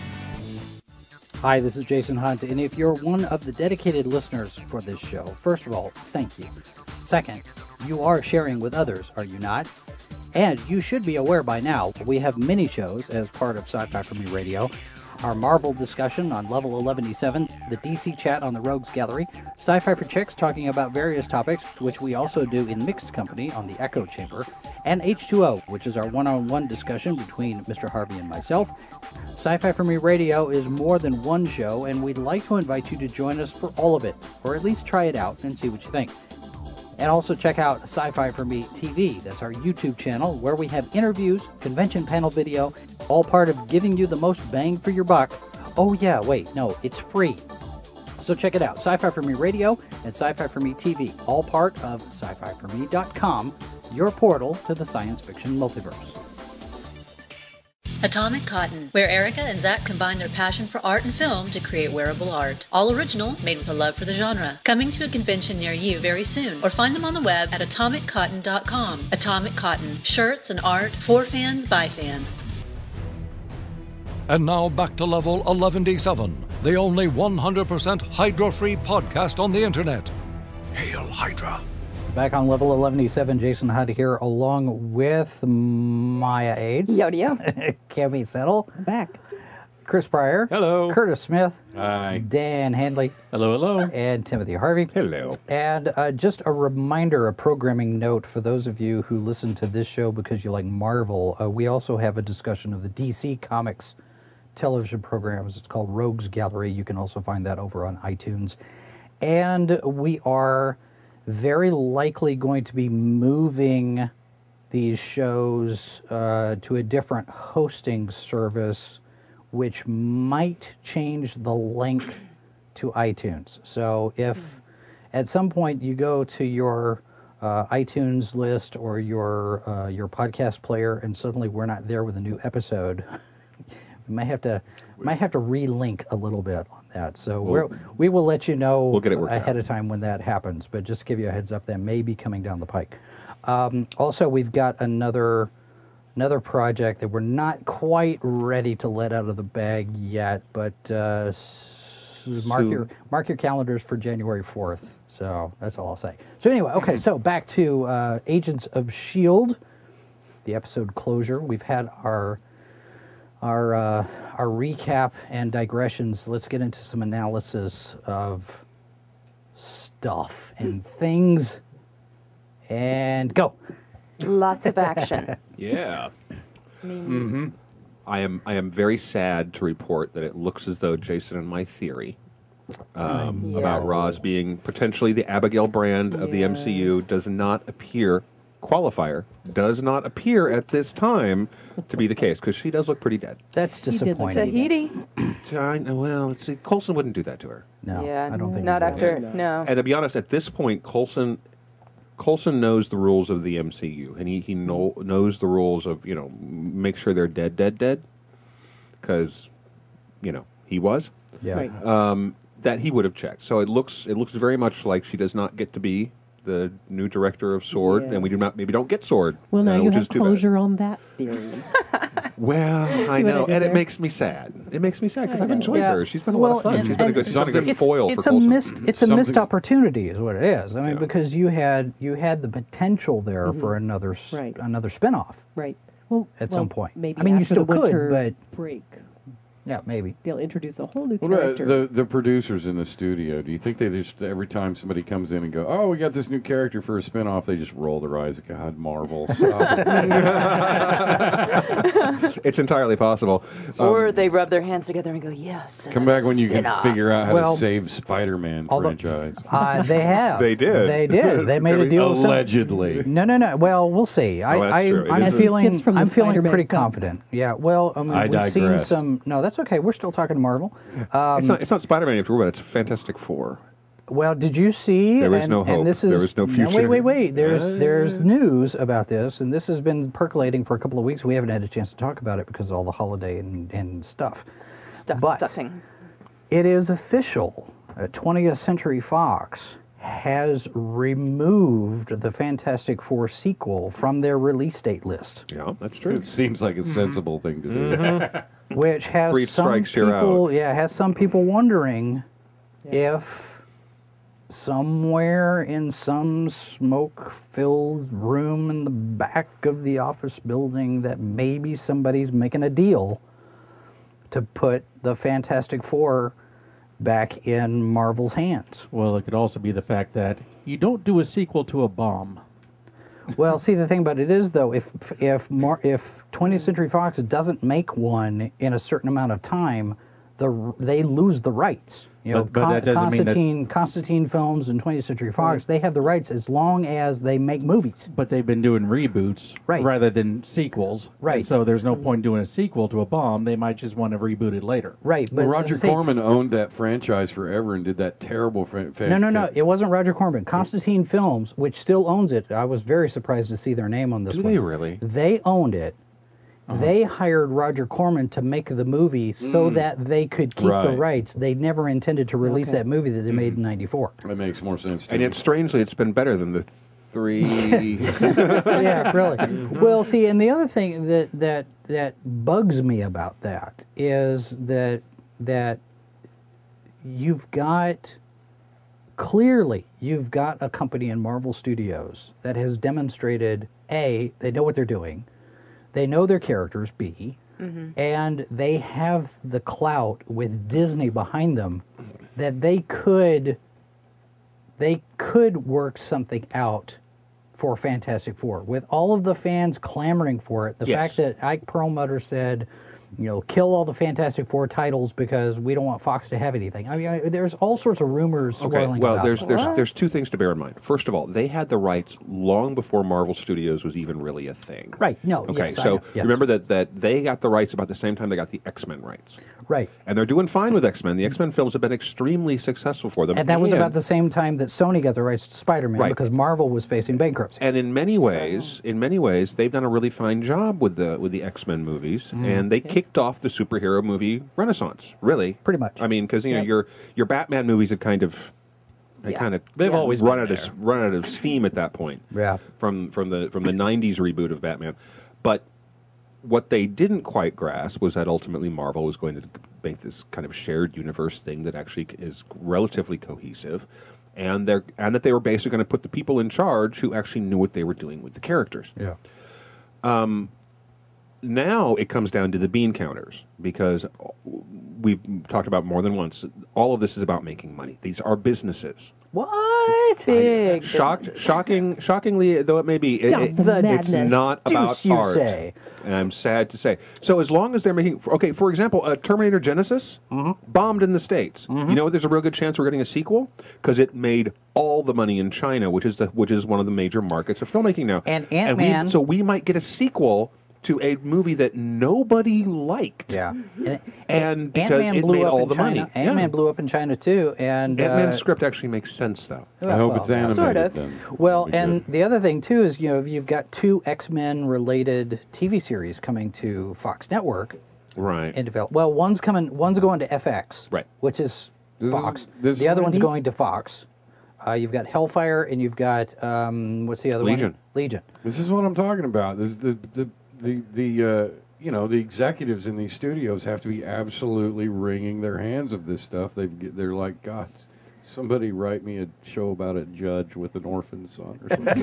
[SPEAKER 3] Hi, this is Jason Hunt, and if you're one of the dedicated listeners for this show, first of all, thank you. Second, you are sharing with others, are you not? And you should be aware by now, we have mini shows as part of Sci-Fi for Me Radio. Our Marvel discussion on Level 11E7, the DC chat on the Rogues Gallery, Sci-Fi for Chicks talking about various topics, which we also do in mixed company on the Echo Chamber, and H2O, which is our one-on-one discussion between Mr. Harvey and myself. Sci-Fi for Me Radio is more than one show, and we'd like to invite you to join us for all of it, or at least try it out and see what you think. And also check out Sci-Fi for Me TV. That's our YouTube channel where we have interviews, convention panel video, all part of giving you the most bang for your buck. Oh yeah, wait, no, it's free. So check it out, Sci-Fi for Me Radio and Sci-Fi for Me TV, all part of sci-fi4me.com, your portal to the science fiction multiverse.
[SPEAKER 11] Atomic Cotton, where Erica and Zach combine their passion for art and film to create wearable art. All original, made with a love for the genre. Coming to a convention near you very soon, or find them on the web at atomiccotton.com. Atomic Cotton, shirts and art for fans by fans.
[SPEAKER 1] And now back to Level 11D7, the only 100% Hydra-free podcast on the internet. Hail Hydra.
[SPEAKER 3] Back on Level 11E7, Jason Hunt here, along with Maya Aids.
[SPEAKER 4] Yodio.
[SPEAKER 3] Kemi Settle.
[SPEAKER 9] I'm back.
[SPEAKER 3] Chris Pryor.
[SPEAKER 5] Hello.
[SPEAKER 3] Curtis Smith.
[SPEAKER 7] Hi.
[SPEAKER 3] Dan Handley.
[SPEAKER 5] Hello, hello.
[SPEAKER 3] And Timothy Harvey.
[SPEAKER 6] Hello.
[SPEAKER 3] And just a reminder, a programming note for those of you who listen to this show because you like Marvel, we also have a discussion of the DC Comics television programs. It's called Rogues Gallery. You can also find that over on iTunes. And we are very likely going to be moving these shows to a different hosting service, which might change the link to iTunes. So if at some point you go to your iTunes list or your podcast player and suddenly we're not there with a new episode, we might have to relink a little bit on that. So we will let you know
[SPEAKER 6] We'll get it worked
[SPEAKER 3] ahead
[SPEAKER 6] out.
[SPEAKER 3] of time when that happens. But just to give you a heads up, that may be coming down the pike. Also, we've got another project that we're not quite ready to let out of the bag yet, but mark your calendars for January 4th. So that's all I'll say. So anyway, okay, so back to Agents of S.H.I.E.L.D., the episode closure. We've had our recap and digressions. Let's get into some analysis of stuff and things. And go.
[SPEAKER 4] Lots of action.
[SPEAKER 6] Yeah.
[SPEAKER 4] I mean,
[SPEAKER 6] I am very sad to report that it looks as though Jason and my theory about Roz being potentially the Abigail Brand of the MCU does not appear at this time to be the case, because she does look pretty dead.
[SPEAKER 3] That's disappointing.
[SPEAKER 4] Tahiti.
[SPEAKER 6] Well, let's see, Coulson wouldn't do that to her.
[SPEAKER 3] No,
[SPEAKER 4] Yeah,
[SPEAKER 3] I don't think
[SPEAKER 4] not
[SPEAKER 3] he will.
[SPEAKER 4] after. No.
[SPEAKER 6] And to be honest, at this point, Coulson knows the rules of the MCU, and he knows the rules of, make sure they're dead, because, he was.
[SPEAKER 3] Yeah.
[SPEAKER 9] Right.
[SPEAKER 6] That he would have checked. So it looks very much like she does not get to be the new director of S.W.O.R.D., and we maybe don't get S.W.O.R.D.
[SPEAKER 9] Well, now you
[SPEAKER 6] which
[SPEAKER 9] have
[SPEAKER 6] is too bad.
[SPEAKER 9] closure on that theory.
[SPEAKER 6] Well, I
[SPEAKER 9] what I
[SPEAKER 6] know,
[SPEAKER 9] did
[SPEAKER 6] and
[SPEAKER 9] there?
[SPEAKER 6] it makes me sad. It makes me sad because I've
[SPEAKER 9] know.
[SPEAKER 6] enjoyed
[SPEAKER 3] Yeah.
[SPEAKER 6] her. She's been a lot of fun.
[SPEAKER 3] and-
[SPEAKER 6] She's been a good, foil for
[SPEAKER 3] it's
[SPEAKER 6] Coulson.
[SPEAKER 3] It's a missed
[SPEAKER 7] Something-
[SPEAKER 3] opportunity, is what it is. I mean,
[SPEAKER 6] Yeah.
[SPEAKER 3] because you had the potential there for another
[SPEAKER 9] Right.
[SPEAKER 3] another spinoff.
[SPEAKER 9] Right. Well,
[SPEAKER 3] At some point.
[SPEAKER 9] maybe
[SPEAKER 3] I mean, you
[SPEAKER 9] after
[SPEAKER 3] still
[SPEAKER 9] the
[SPEAKER 3] could,
[SPEAKER 9] winter
[SPEAKER 3] but-
[SPEAKER 9] break,
[SPEAKER 3] Yeah, maybe.
[SPEAKER 9] they'll introduce a whole new
[SPEAKER 7] What about
[SPEAKER 9] character.
[SPEAKER 7] the producers in the studio? Do you think they just, every time somebody comes in and go, oh, we got this new character for a spinoff, they just roll their eyes? God, Marvel, stop.
[SPEAKER 6] It's entirely possible.
[SPEAKER 4] Or they rub their hands together and go, yes.
[SPEAKER 7] Come back when you can
[SPEAKER 4] spin-off.
[SPEAKER 7] figure out how
[SPEAKER 3] Well,
[SPEAKER 7] to save Spider-Man
[SPEAKER 3] although-
[SPEAKER 7] franchise.
[SPEAKER 3] They have.
[SPEAKER 6] They did.
[SPEAKER 3] They did. They made a deal with some-
[SPEAKER 7] Allegedly.
[SPEAKER 3] No. Well, we'll see.
[SPEAKER 6] that's true. It
[SPEAKER 3] I'm
[SPEAKER 6] is
[SPEAKER 9] As he
[SPEAKER 3] feeling.
[SPEAKER 9] sips from the
[SPEAKER 3] I'm feeling
[SPEAKER 9] Spider-Man
[SPEAKER 3] pretty
[SPEAKER 9] cup.
[SPEAKER 3] confident. Yeah. Well, I mean,
[SPEAKER 7] I
[SPEAKER 3] we've seen
[SPEAKER 7] digress.
[SPEAKER 3] some. No, that's okay. We're still talking Marvel.
[SPEAKER 6] It's not Spider-Man you have to worry about. It's Fantastic Four.
[SPEAKER 3] Well, did you see?
[SPEAKER 6] There is
[SPEAKER 3] and,
[SPEAKER 6] no
[SPEAKER 3] and
[SPEAKER 6] hope.
[SPEAKER 3] this is,
[SPEAKER 6] There is no
[SPEAKER 3] Now,
[SPEAKER 6] future.
[SPEAKER 3] wait. There's news about this, and this has been percolating for a couple of weeks. We haven't had a chance to talk about it because of all the holiday and stuff. But-
[SPEAKER 4] Stuffing.
[SPEAKER 3] It is official. 20th Century Fox has removed the Fantastic Four sequel from their release date list,
[SPEAKER 6] Yeah, that's true.
[SPEAKER 7] It seems like a sensible thing to do.
[SPEAKER 3] which has
[SPEAKER 6] Three
[SPEAKER 3] some
[SPEAKER 6] strikes, you're
[SPEAKER 3] people.
[SPEAKER 6] out.
[SPEAKER 3] Yeah, has some people wondering if somewhere in some smoke-filled room in the back of the office building that maybe somebody's making a deal to put the Fantastic Four back in Marvel's hands.
[SPEAKER 5] Well, it could also be the fact that you don't do a sequel to a bomb.
[SPEAKER 3] Well, see, the thing about it is, though, if 20th Century Fox doesn't make one in a certain amount of time, they lose the rights.
[SPEAKER 5] But that doesn't mean that-
[SPEAKER 3] Constantine Films and 20th Century Fox, they have the rights as long as they make movies.
[SPEAKER 5] But they've been doing reboots
[SPEAKER 3] Right.
[SPEAKER 5] rather than sequels.
[SPEAKER 3] Right.
[SPEAKER 5] And so there's no point doing a sequel to a bomb. They might just want to reboot it later.
[SPEAKER 3] Right.
[SPEAKER 7] Well,
[SPEAKER 3] But
[SPEAKER 7] Roger
[SPEAKER 3] see-
[SPEAKER 7] Corman owned that franchise forever and did that terrible
[SPEAKER 3] No. It wasn't Roger Corman. Constantine Films, which still owns it. I was very surprised to see their name on this
[SPEAKER 6] Do
[SPEAKER 3] one.
[SPEAKER 6] they really?
[SPEAKER 3] They owned it. They hired Roger Corman to make the movie so that they could keep the
[SPEAKER 7] Right.
[SPEAKER 3] rights. They never intended to release
[SPEAKER 9] Okay.
[SPEAKER 3] that movie that they made in '94.
[SPEAKER 7] That makes more sense to
[SPEAKER 6] And
[SPEAKER 7] me.
[SPEAKER 6] yet, strangely, it's been better than the three.
[SPEAKER 3] Yeah, really. Well, see, and the other thing that bugs me about that is that you've got a company in Marvel Studios that has demonstrated A, they know what they're doing, they know their characters, B, and they have the clout with Disney behind them that they could work something out for Fantastic Four. With all of the fans clamoring for it, the
[SPEAKER 6] Yes.
[SPEAKER 3] fact that Ike Perlmutter said, kill all the Fantastic Four titles because we don't want Fox to have anything. I mean, there's all sorts of rumors
[SPEAKER 6] Okay,
[SPEAKER 3] swirling
[SPEAKER 6] well,
[SPEAKER 3] about this.
[SPEAKER 6] there's two things to bear in mind. First of all, they had the rights long before Marvel Studios was even really a thing.
[SPEAKER 3] Right, no,
[SPEAKER 6] Okay,
[SPEAKER 3] yes, I
[SPEAKER 6] so
[SPEAKER 3] know, yes.
[SPEAKER 6] remember that they got the rights about the same time they got the X-Men rights.
[SPEAKER 3] Right.
[SPEAKER 6] And they're doing fine with X-Men. The X-Men films have been extremely successful for them.
[SPEAKER 3] And that was about the same time that Sony got the rights to Spider-Man
[SPEAKER 6] Right.
[SPEAKER 3] because Marvel was facing bankruptcy.
[SPEAKER 6] And in many ways, they've done a really fine job with the X-Men movies,
[SPEAKER 3] Mm.
[SPEAKER 6] and they kicked off the superhero movie renaissance. Really,
[SPEAKER 3] Pretty much.
[SPEAKER 6] I mean, because
[SPEAKER 9] Yep.
[SPEAKER 6] your Batman movies had kind of They
[SPEAKER 4] Yeah.
[SPEAKER 6] kind of
[SPEAKER 8] They've always
[SPEAKER 6] run
[SPEAKER 8] been
[SPEAKER 6] out of steam at that point.
[SPEAKER 3] Yeah.
[SPEAKER 6] From the '90s reboot of Batman, but what they didn't quite grasp was that ultimately Marvel was going to make this kind of shared universe thing that actually is relatively cohesive, and that they were basically going to put the people in charge who actually knew what they were doing with the characters.
[SPEAKER 3] Yeah.
[SPEAKER 6] Now it comes down to the bean counters, because we've talked about more than once. All of this is about making money. These are businesses.
[SPEAKER 3] What?
[SPEAKER 4] Big businesses.
[SPEAKER 6] Shockingly, though it may be,
[SPEAKER 9] Stop the
[SPEAKER 6] it's
[SPEAKER 9] madness.
[SPEAKER 6] not about
[SPEAKER 3] Deuce, you
[SPEAKER 6] art.
[SPEAKER 3] say.
[SPEAKER 6] And I'm sad to say. So as long as they're making, okay, for example, Terminator Genesis bombed in the States. You know what? There's a real good chance we're getting a sequel because it made all the money in China, which is one of the major markets of filmmaking now.
[SPEAKER 3] And Ant-Man.
[SPEAKER 6] So we might get a sequel to a movie that nobody liked.
[SPEAKER 3] Yeah.
[SPEAKER 6] And because
[SPEAKER 3] Ant-Man
[SPEAKER 6] it
[SPEAKER 3] blew
[SPEAKER 6] made
[SPEAKER 3] up
[SPEAKER 6] all
[SPEAKER 3] in
[SPEAKER 6] the
[SPEAKER 3] China.
[SPEAKER 6] money.
[SPEAKER 3] Ant-Man blew up in China too, and
[SPEAKER 6] Ant-Man's script actually makes sense, though.
[SPEAKER 7] I hope it's animated
[SPEAKER 4] Sort of.
[SPEAKER 7] then.
[SPEAKER 3] Well,
[SPEAKER 7] That'd be
[SPEAKER 3] and
[SPEAKER 7] good.
[SPEAKER 3] the other thing too is you've got 2 X-Men related TV series coming to Fox Network
[SPEAKER 6] Right.
[SPEAKER 3] in develop. Well, one's going to FX,
[SPEAKER 6] Right.
[SPEAKER 3] which is
[SPEAKER 7] This is-
[SPEAKER 3] Fox.
[SPEAKER 7] this-
[SPEAKER 3] The other
[SPEAKER 9] What are
[SPEAKER 3] one's
[SPEAKER 9] these?
[SPEAKER 3] going to Fox. You've got Hellfire, and you've got what's the other
[SPEAKER 6] Legion.
[SPEAKER 3] one? Legion.
[SPEAKER 7] This is what I'm talking about. This the executives in these studios have to be absolutely wringing their hands of this stuff. They're like, God, somebody write me a show about a judge with an orphan son or something.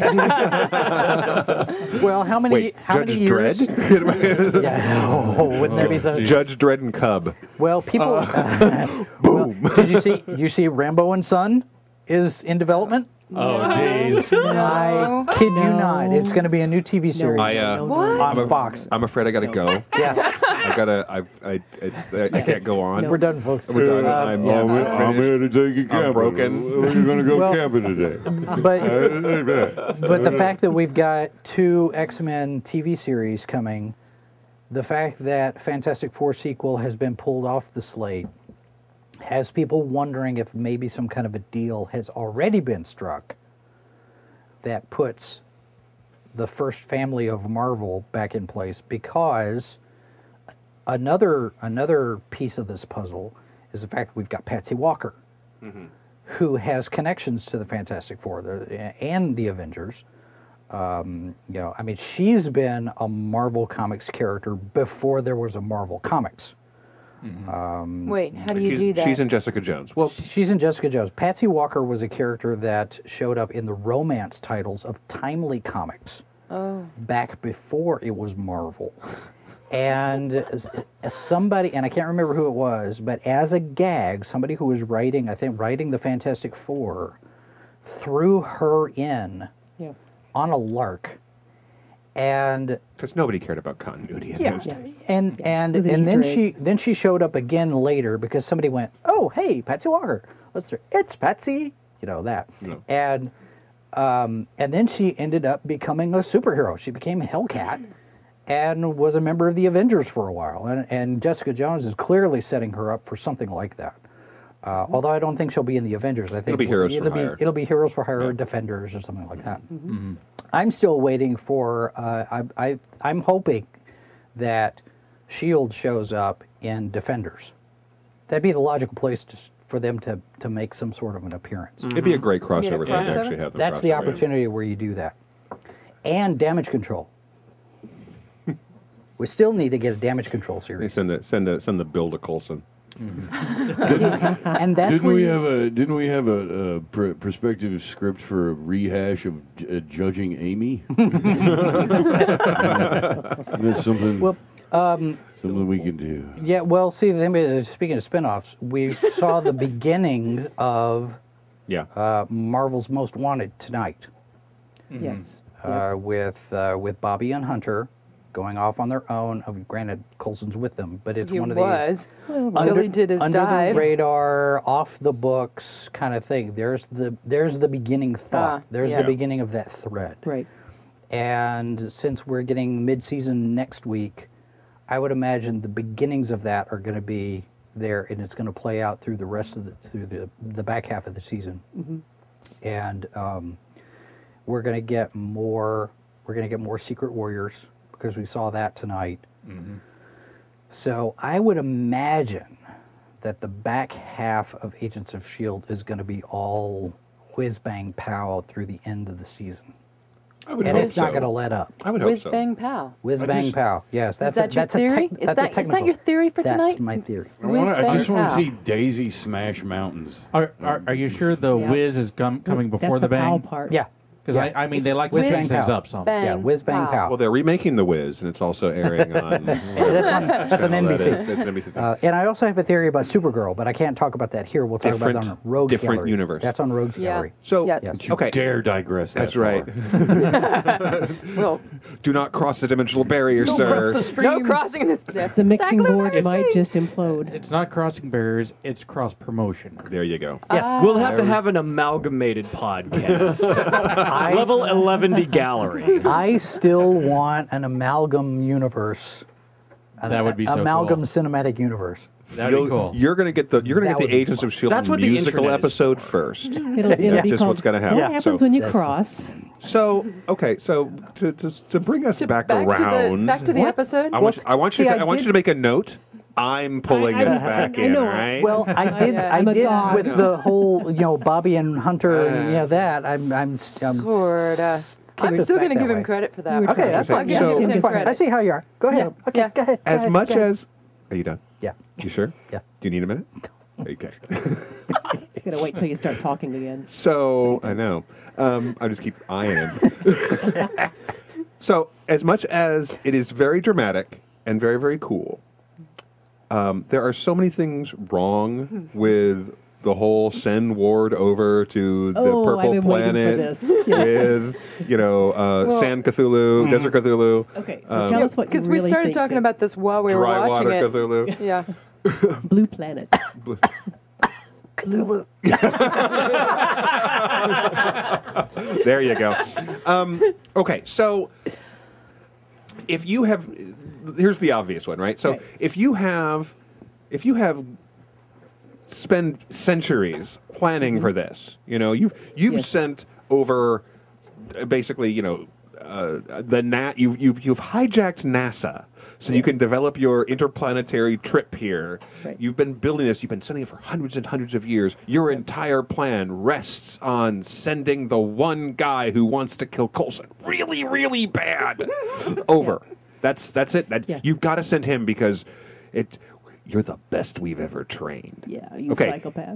[SPEAKER 3] Well, how many?
[SPEAKER 6] Wait,
[SPEAKER 3] how
[SPEAKER 6] Judge
[SPEAKER 3] many years?
[SPEAKER 6] Dredd?
[SPEAKER 3] Yeah. Oh, wouldn't that be so?
[SPEAKER 6] Judge Dredd and Cub.
[SPEAKER 3] Well, people.
[SPEAKER 6] Boom.
[SPEAKER 3] Did you see Rambo and Son is in development?
[SPEAKER 5] Oh, jeez.
[SPEAKER 3] I kid you not. It's going to be a new TV series
[SPEAKER 4] What?
[SPEAKER 3] on Fox.
[SPEAKER 6] I'm afraid I got to go.
[SPEAKER 3] Yeah,
[SPEAKER 6] I can't go on.
[SPEAKER 3] we're done, folks.
[SPEAKER 6] We're done. I'm
[SPEAKER 7] I'm here to take you camping.
[SPEAKER 6] broken.
[SPEAKER 7] We're going to go
[SPEAKER 3] Well-
[SPEAKER 7] camping today.
[SPEAKER 3] But the fact that we've got 2 X-Men TV series coming, the fact that Fantastic Four sequel has been pulled off the slate, has people wondering if maybe some kind of a deal has already been struck that puts the first family of Marvel back in place, because another piece of this puzzle is the fact that we've got Patsy Walker, who has connections to the Fantastic Four and the Avengers. I mean, she's been a Marvel Comics character before there was a Marvel Comics.
[SPEAKER 4] Wait, how do you do that?
[SPEAKER 6] She's in Jessica Jones. Well,
[SPEAKER 3] She's in Jessica Jones. Patsy Walker was a character that showed up in the romance titles of Timely Comics back before it was Marvel. And as somebody, and I can't remember who it was, but as a gag, somebody who was writing the Fantastic Four, threw her in on a lark. And
[SPEAKER 6] because nobody cared about continuity in those days.
[SPEAKER 3] and
[SPEAKER 9] It was an
[SPEAKER 3] then
[SPEAKER 9] Easter egg.
[SPEAKER 3] she showed up again later because somebody went, "Oh, hey, Patsy Walker, it's Patsy," that.
[SPEAKER 6] No.
[SPEAKER 3] And then she ended up becoming a superhero. She became Hellcat and was a member of the Avengers for a while. And Jessica Jones is clearly setting her up for something like that. Although I don't think she'll be in the Avengers. I think
[SPEAKER 6] It'll be Heroes for Hire.
[SPEAKER 3] It'll be Heroes for Hire, or Defenders, or something like that. I'm still waiting for. I'm hoping that Shield shows up in Defenders. That'd be the logical place for them to make some sort of an appearance.
[SPEAKER 6] It'd be a great crossover thing to
[SPEAKER 4] crossover?
[SPEAKER 6] actually have them.
[SPEAKER 3] That's the
[SPEAKER 6] crossover, yeah.
[SPEAKER 3] opportunity where you do that. And Damage Control. We still need to get a Damage Control
[SPEAKER 6] They
[SPEAKER 3] series.
[SPEAKER 6] send the bill to Coulson.
[SPEAKER 3] And that's
[SPEAKER 7] Didn't
[SPEAKER 3] where
[SPEAKER 7] we have a prospective script for a rehash of judging Amy? That's something.
[SPEAKER 3] Well,
[SPEAKER 7] something we can do.
[SPEAKER 3] yeah, well, see, speaking of spin-offs, we saw the beginning of
[SPEAKER 6] Yeah.
[SPEAKER 3] Marvel's Most Wanted tonight.
[SPEAKER 9] Yes.
[SPEAKER 3] With Bobby and Hunter going off on their own. Granted, Coulson's with them, but it's
[SPEAKER 4] He
[SPEAKER 3] one of
[SPEAKER 4] was
[SPEAKER 3] these
[SPEAKER 4] until he did his
[SPEAKER 3] under
[SPEAKER 4] dive.
[SPEAKER 3] the radar, off the books kind of thing. There's the beginning thought. There's
[SPEAKER 4] yeah.
[SPEAKER 3] the beginning of that thread.
[SPEAKER 9] Right.
[SPEAKER 3] And since we're getting mid-season next week, I would imagine the beginnings of that are going to be there, and it's going to play out through the rest of the back half of the season. And we're going to get more. We're going to get more Secret Warriors, because we saw that tonight. So I would imagine that the back half of Agents of S.H.I.E.L.D. is going to be all whiz bang pow through the end of the season.
[SPEAKER 6] I would
[SPEAKER 3] And
[SPEAKER 6] hope
[SPEAKER 3] it's not
[SPEAKER 6] so.
[SPEAKER 3] going to let up.
[SPEAKER 6] I would hope
[SPEAKER 4] Whiz
[SPEAKER 6] so.
[SPEAKER 4] bang pow.
[SPEAKER 3] Whiz
[SPEAKER 7] I
[SPEAKER 3] bang
[SPEAKER 7] just-
[SPEAKER 3] pow. Yes, that's
[SPEAKER 4] Is that your
[SPEAKER 3] that's
[SPEAKER 4] theory?
[SPEAKER 3] A
[SPEAKER 4] Is
[SPEAKER 3] that's a
[SPEAKER 4] that
[SPEAKER 3] technical.
[SPEAKER 4] your theory for
[SPEAKER 3] That's
[SPEAKER 4] tonight?
[SPEAKER 3] my theory.
[SPEAKER 4] Whiz
[SPEAKER 7] I just
[SPEAKER 4] bang
[SPEAKER 7] want
[SPEAKER 4] pow.
[SPEAKER 7] to see Daisy smash mountains.
[SPEAKER 5] Are you sure the
[SPEAKER 9] Yeah.
[SPEAKER 5] whiz is coming before
[SPEAKER 9] That's
[SPEAKER 5] the
[SPEAKER 9] pow
[SPEAKER 5] bang?
[SPEAKER 9] part.
[SPEAKER 3] Yeah.
[SPEAKER 5] Because
[SPEAKER 3] Yeah.
[SPEAKER 5] I mean, they like to
[SPEAKER 3] Whiz
[SPEAKER 5] change
[SPEAKER 3] bang
[SPEAKER 5] things
[SPEAKER 3] pow.
[SPEAKER 5] up some.
[SPEAKER 4] Bang
[SPEAKER 3] Yeah, whiz bang pow.
[SPEAKER 6] Well, they're remaking The Wiz, and it's also airing on.
[SPEAKER 3] That's an NBC.
[SPEAKER 6] It's an NBC thing.
[SPEAKER 3] And I also have a theory about Supergirl, but I can't talk about that here. We'll talk about it on Rogues
[SPEAKER 6] different
[SPEAKER 3] Gallery.
[SPEAKER 6] universe.
[SPEAKER 3] That's on Rogues
[SPEAKER 4] Yeah.
[SPEAKER 3] Gallery.
[SPEAKER 6] So,
[SPEAKER 4] Yeah.
[SPEAKER 3] Yes.
[SPEAKER 7] You
[SPEAKER 6] okay,
[SPEAKER 7] dare digress that
[SPEAKER 6] that's right.
[SPEAKER 4] Well,
[SPEAKER 6] Do not cross the dimensional barrier, sir.
[SPEAKER 4] no crossing this. That's
[SPEAKER 9] The mixing
[SPEAKER 4] exactly what
[SPEAKER 9] board
[SPEAKER 4] I
[SPEAKER 9] might
[SPEAKER 4] say.
[SPEAKER 9] just implode.
[SPEAKER 5] It's not crossing barriers; it's cross promotion.
[SPEAKER 6] There you go.
[SPEAKER 8] Yes, we'll have to have an amalgamated podcast. Level 11 gallery.
[SPEAKER 3] I still want an amalgam universe.
[SPEAKER 5] That would be so
[SPEAKER 3] amalgam
[SPEAKER 5] cool.
[SPEAKER 3] cinematic universe.
[SPEAKER 5] That'd be cool.
[SPEAKER 6] You're gonna get the
[SPEAKER 3] That would be
[SPEAKER 6] Agents
[SPEAKER 3] fun.
[SPEAKER 6] of Shield
[SPEAKER 8] That's what the
[SPEAKER 6] musical
[SPEAKER 8] internet is
[SPEAKER 6] episode
[SPEAKER 8] for.
[SPEAKER 6] first.
[SPEAKER 9] It'll
[SPEAKER 6] That's
[SPEAKER 9] be
[SPEAKER 6] just
[SPEAKER 9] called,
[SPEAKER 6] what's gonna happen.
[SPEAKER 9] What happens
[SPEAKER 6] So-
[SPEAKER 9] when you
[SPEAKER 3] That's-
[SPEAKER 9] cross?
[SPEAKER 6] So okay, so to bring us back around,
[SPEAKER 4] back to the episode.
[SPEAKER 6] I want you
[SPEAKER 3] see, I
[SPEAKER 6] to
[SPEAKER 3] did-
[SPEAKER 6] to make a note. I'm pulling
[SPEAKER 9] I
[SPEAKER 6] us
[SPEAKER 9] was-
[SPEAKER 6] back
[SPEAKER 9] I
[SPEAKER 6] in,
[SPEAKER 9] know.
[SPEAKER 6] all right?
[SPEAKER 3] Well, I did.
[SPEAKER 4] Yeah.
[SPEAKER 3] I
[SPEAKER 9] I'm a
[SPEAKER 3] did
[SPEAKER 9] god.
[SPEAKER 3] with the whole, Bobby and Hunter, and that. I'm
[SPEAKER 4] Sorta. I'm
[SPEAKER 3] us
[SPEAKER 4] still
[SPEAKER 3] back
[SPEAKER 4] going to
[SPEAKER 3] that
[SPEAKER 4] give
[SPEAKER 3] way.
[SPEAKER 4] him credit for that.
[SPEAKER 9] You were
[SPEAKER 3] Okay, that's
[SPEAKER 6] So-
[SPEAKER 3] fine.
[SPEAKER 4] I'll give
[SPEAKER 6] so-
[SPEAKER 4] Tim
[SPEAKER 3] fine.
[SPEAKER 4] credit.
[SPEAKER 3] I see how you are. Go ahead.
[SPEAKER 4] Yeah.
[SPEAKER 3] Okay,
[SPEAKER 4] Yeah.
[SPEAKER 3] go ahead. go
[SPEAKER 6] as
[SPEAKER 3] ahead,
[SPEAKER 6] much
[SPEAKER 3] go ahead.
[SPEAKER 6] as, are you done?
[SPEAKER 3] Yeah.
[SPEAKER 6] You sure?
[SPEAKER 3] Yeah.
[SPEAKER 6] Do you need a minute? Okay.
[SPEAKER 9] Just gonna wait till you start talking again.
[SPEAKER 6] So I know. I just keep eyeing him. So as much as it is very dramatic and very, very cool, there are so many things wrong with the whole send Ward over to the
[SPEAKER 9] Oh, I've
[SPEAKER 6] purple
[SPEAKER 9] been waiting for
[SPEAKER 6] planet
[SPEAKER 9] this.
[SPEAKER 6] with, Sand Cthulhu, Desert Cthulhu,
[SPEAKER 9] Okay, so tell us what you
[SPEAKER 4] Because
[SPEAKER 9] really
[SPEAKER 4] we started
[SPEAKER 9] think,
[SPEAKER 4] talking
[SPEAKER 9] Tim.
[SPEAKER 4] about this while we were
[SPEAKER 6] dry
[SPEAKER 4] watching
[SPEAKER 6] water
[SPEAKER 4] it.
[SPEAKER 6] Cthulhu.
[SPEAKER 4] Yeah.
[SPEAKER 9] Blue Planet.
[SPEAKER 6] There you go. Okay, so if you have, here's the obvious one, right? So
[SPEAKER 9] Right.
[SPEAKER 6] if you have spend centuries planning for this, you've
[SPEAKER 9] Yes.
[SPEAKER 6] sent over basically, you've hijacked NASA. So you
[SPEAKER 9] Yes.
[SPEAKER 6] can develop your interplanetary trip here.
[SPEAKER 9] Right.
[SPEAKER 6] You've been building this. You've been sending it for hundreds and hundreds of years. Your entire plan rests on sending the one guy who wants to kill Coulson really, really bad over. That's it.
[SPEAKER 9] Yeah.
[SPEAKER 6] You've got to send him because you're the best we've ever trained.
[SPEAKER 9] Yeah, you
[SPEAKER 6] Okay.
[SPEAKER 9] psychopath.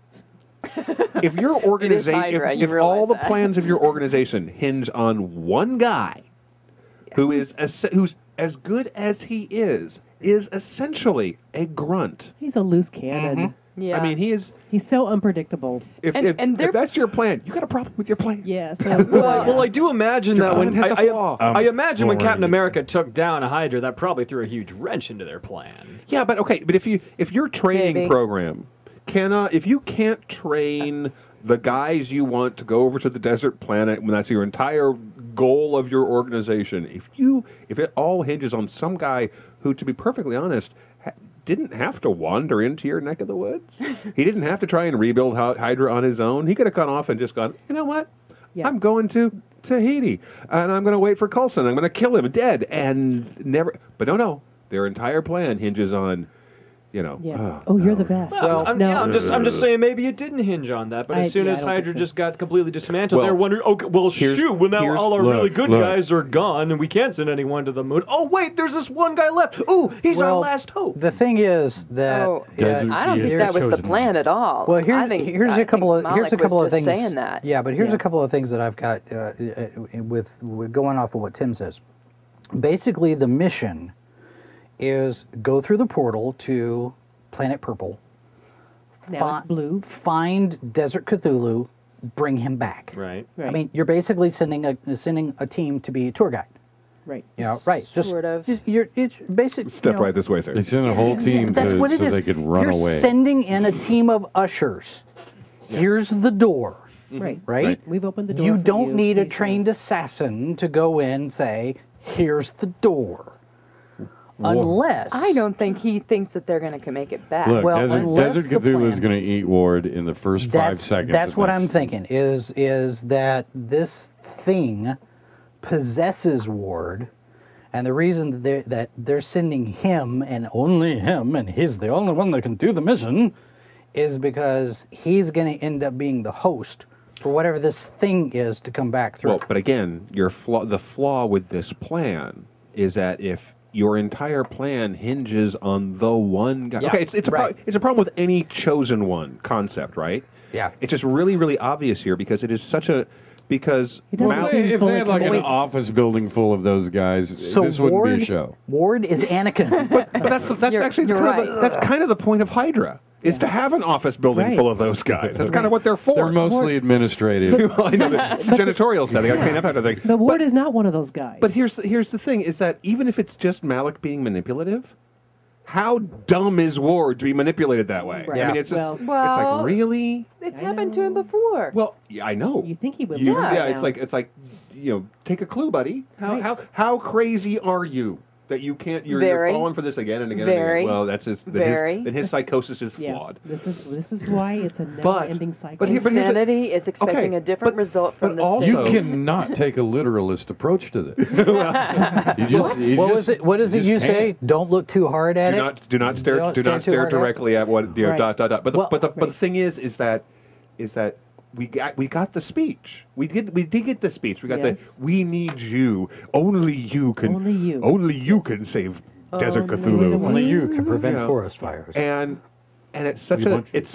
[SPEAKER 6] If your organization,
[SPEAKER 4] Hydra, you
[SPEAKER 6] if
[SPEAKER 4] realize
[SPEAKER 6] all the
[SPEAKER 4] that.
[SPEAKER 6] plans of your organization hinge on one guy who's as good as he is essentially a grunt.
[SPEAKER 9] He's a loose cannon.
[SPEAKER 4] Yeah.
[SPEAKER 6] I mean, he is.
[SPEAKER 9] He's so unpredictable.
[SPEAKER 6] If,
[SPEAKER 4] And-
[SPEAKER 6] if,
[SPEAKER 4] and
[SPEAKER 6] if
[SPEAKER 4] they're-
[SPEAKER 6] that's your plan, you got a problem with your plan.
[SPEAKER 9] Yeah, so
[SPEAKER 8] Well, I do imagine that when
[SPEAKER 6] plan has a flaw.
[SPEAKER 8] I imagine when
[SPEAKER 7] for
[SPEAKER 8] Captain
[SPEAKER 7] it.
[SPEAKER 8] America took down Hydra, that probably threw a huge wrench into their plan.
[SPEAKER 6] Yeah, but okay, but if your training
[SPEAKER 4] Maybe.
[SPEAKER 6] program if you can't train the guys you want to go over to the desert planet when that's your entire goal of your organization, if it all hinges on some guy who, to be perfectly honest, didn't have to wander into your neck of the woods. He didn't have to try and rebuild Hydra on his own. He could have gone off and just gone, you know what?
[SPEAKER 9] Yeah.
[SPEAKER 6] I'm going to Tahiti, and I'm going to wait for Coulson. I'm going to kill him dead, and never. But no. Their entire plan hinges on,
[SPEAKER 9] yeah. Oh, you're the best.
[SPEAKER 8] I'm
[SPEAKER 9] no.
[SPEAKER 8] just saying maybe it didn't hinge on that. But as soon
[SPEAKER 9] I
[SPEAKER 8] as
[SPEAKER 9] don't think
[SPEAKER 8] Hydra
[SPEAKER 9] so.
[SPEAKER 8] just got completely dismantled,
[SPEAKER 6] Well,
[SPEAKER 8] they're wondering, okay, well,
[SPEAKER 6] here's-
[SPEAKER 8] shoot, well, now
[SPEAKER 6] here's-
[SPEAKER 8] all our really good
[SPEAKER 7] look.
[SPEAKER 8] guys are gone, and we can't send anyone to the moon. Oh, wait, there's this one guy left. Ooh, he's our
[SPEAKER 3] Well,
[SPEAKER 8] last hope.
[SPEAKER 3] The thing is that
[SPEAKER 4] Oh,
[SPEAKER 7] Desert-
[SPEAKER 4] I don't
[SPEAKER 7] Yeah,
[SPEAKER 4] think that was the
[SPEAKER 7] chosen
[SPEAKER 4] plan at all.
[SPEAKER 3] well,
[SPEAKER 4] I think,
[SPEAKER 3] here's
[SPEAKER 4] I
[SPEAKER 3] a couple
[SPEAKER 4] think
[SPEAKER 3] of here's a
[SPEAKER 4] Malik
[SPEAKER 3] couple
[SPEAKER 4] was
[SPEAKER 3] of
[SPEAKER 4] just
[SPEAKER 3] things.
[SPEAKER 4] saying that.
[SPEAKER 3] Yeah, but here's
[SPEAKER 9] Yeah.
[SPEAKER 3] a couple of things that I've got with going off of what Tim says. Basically, the mission is go through the portal to Planet Purple.
[SPEAKER 9] Now it's blue.
[SPEAKER 3] Find Desert Cthulhu, bring him back.
[SPEAKER 8] Right.
[SPEAKER 3] I
[SPEAKER 9] Right.
[SPEAKER 3] mean, you're basically sending a team to be a tour guide.
[SPEAKER 9] Right.
[SPEAKER 3] Right?
[SPEAKER 4] Sort of.
[SPEAKER 3] It's basic.
[SPEAKER 6] Step right this way, sir.
[SPEAKER 7] They sent a whole team
[SPEAKER 3] That's what it
[SPEAKER 7] so
[SPEAKER 3] is.
[SPEAKER 7] they could run
[SPEAKER 3] You're
[SPEAKER 7] away.
[SPEAKER 3] sending in a team of ushers. Here's the door.
[SPEAKER 9] Right.
[SPEAKER 3] Right?
[SPEAKER 9] We've opened the door.
[SPEAKER 3] You
[SPEAKER 9] for
[SPEAKER 3] don't
[SPEAKER 9] you.
[SPEAKER 3] need a
[SPEAKER 9] Please
[SPEAKER 3] trained assassin to go in and say, here's the door. Unless
[SPEAKER 4] I don't think he thinks that they're going to make it back.
[SPEAKER 7] Look,
[SPEAKER 3] Well,
[SPEAKER 7] Desert,
[SPEAKER 3] unless
[SPEAKER 7] Desert
[SPEAKER 3] the
[SPEAKER 7] Cthulhu is
[SPEAKER 3] plan-
[SPEAKER 7] going to eat Ward in the first 5 seconds.
[SPEAKER 3] That's
[SPEAKER 7] of
[SPEAKER 3] what
[SPEAKER 7] that
[SPEAKER 3] I'm
[SPEAKER 7] scene.
[SPEAKER 3] thinking. Is that this thing possesses Ward, and the reason that they're sending him and only him, and he's the only one that can do the mission, is because he's going to end up being the host for whatever this thing is to come back through.
[SPEAKER 6] Well, but again, the flaw with this plan is that if your entire plan hinges on the one guy.
[SPEAKER 3] Yeah,
[SPEAKER 6] okay, it's a
[SPEAKER 3] right.
[SPEAKER 6] it's a problem with any chosen one concept, right?
[SPEAKER 3] Yeah.
[SPEAKER 6] It's just really, really obvious here because it is such a because
[SPEAKER 7] Well, if they had like an office building full of those guys, this wouldn't be a show.
[SPEAKER 3] Ward is Anakin.
[SPEAKER 6] but that's actually
[SPEAKER 4] you're
[SPEAKER 6] kind of
[SPEAKER 4] right.
[SPEAKER 6] that's kind of the point of Hydra. Is to have an office building
[SPEAKER 9] Right.
[SPEAKER 6] full of those guys. That's kind of what they're for.
[SPEAKER 7] They're mostly administrative.
[SPEAKER 6] Well, I know it's a janitorial set. They got to clean up after things.
[SPEAKER 9] But Ward is not one of those guys.
[SPEAKER 6] But here's the thing: is that even if it's just Malik being manipulative, how dumb is Ward to be manipulated that way?
[SPEAKER 9] Right.
[SPEAKER 6] I mean, it's just
[SPEAKER 9] Well-
[SPEAKER 6] it's
[SPEAKER 4] Well-
[SPEAKER 6] like really.
[SPEAKER 4] It's happened to him before.
[SPEAKER 6] Well, yeah, I know.
[SPEAKER 9] You think he would?
[SPEAKER 6] You-
[SPEAKER 9] love
[SPEAKER 6] yeah,
[SPEAKER 9] it
[SPEAKER 6] it's
[SPEAKER 9] now.
[SPEAKER 6] like take a clue, buddy.
[SPEAKER 9] Right.
[SPEAKER 6] How crazy are you that you can't? You're
[SPEAKER 4] Very.
[SPEAKER 6] falling for this again and again.
[SPEAKER 4] Very.
[SPEAKER 6] And again. Well, that's his.
[SPEAKER 4] Very.
[SPEAKER 6] Then his psychosis is
[SPEAKER 9] Yeah,
[SPEAKER 6] flawed.
[SPEAKER 9] this is why it's a never-ending cycle.
[SPEAKER 6] but here's the-
[SPEAKER 4] Insanity is expecting
[SPEAKER 6] okay,
[SPEAKER 4] a different
[SPEAKER 6] but-
[SPEAKER 4] result from
[SPEAKER 6] but
[SPEAKER 4] the
[SPEAKER 6] also-
[SPEAKER 7] You
[SPEAKER 4] same.
[SPEAKER 7] cannot take a literalist approach to this. You just, you
[SPEAKER 3] What
[SPEAKER 7] just-
[SPEAKER 3] was it? What does it
[SPEAKER 7] just
[SPEAKER 3] you
[SPEAKER 7] can't.
[SPEAKER 3] say? Don't look too hard at
[SPEAKER 6] do
[SPEAKER 3] it.
[SPEAKER 6] not stare
[SPEAKER 3] Don't
[SPEAKER 6] do not
[SPEAKER 3] too
[SPEAKER 6] stare
[SPEAKER 3] hard at it.
[SPEAKER 6] directly at what
[SPEAKER 9] Right.
[SPEAKER 6] dot dot dot. But
[SPEAKER 3] Well,
[SPEAKER 6] but the thing is that we got the speech. We did get the speech. We got
[SPEAKER 9] Yes.
[SPEAKER 6] the we need you. Only you can.
[SPEAKER 9] Only you.
[SPEAKER 6] Can save Desert
[SPEAKER 9] Only
[SPEAKER 6] Cthulhu.
[SPEAKER 9] the one.
[SPEAKER 3] Only you can prevent
[SPEAKER 6] You know,
[SPEAKER 3] forest fires.
[SPEAKER 6] And it's such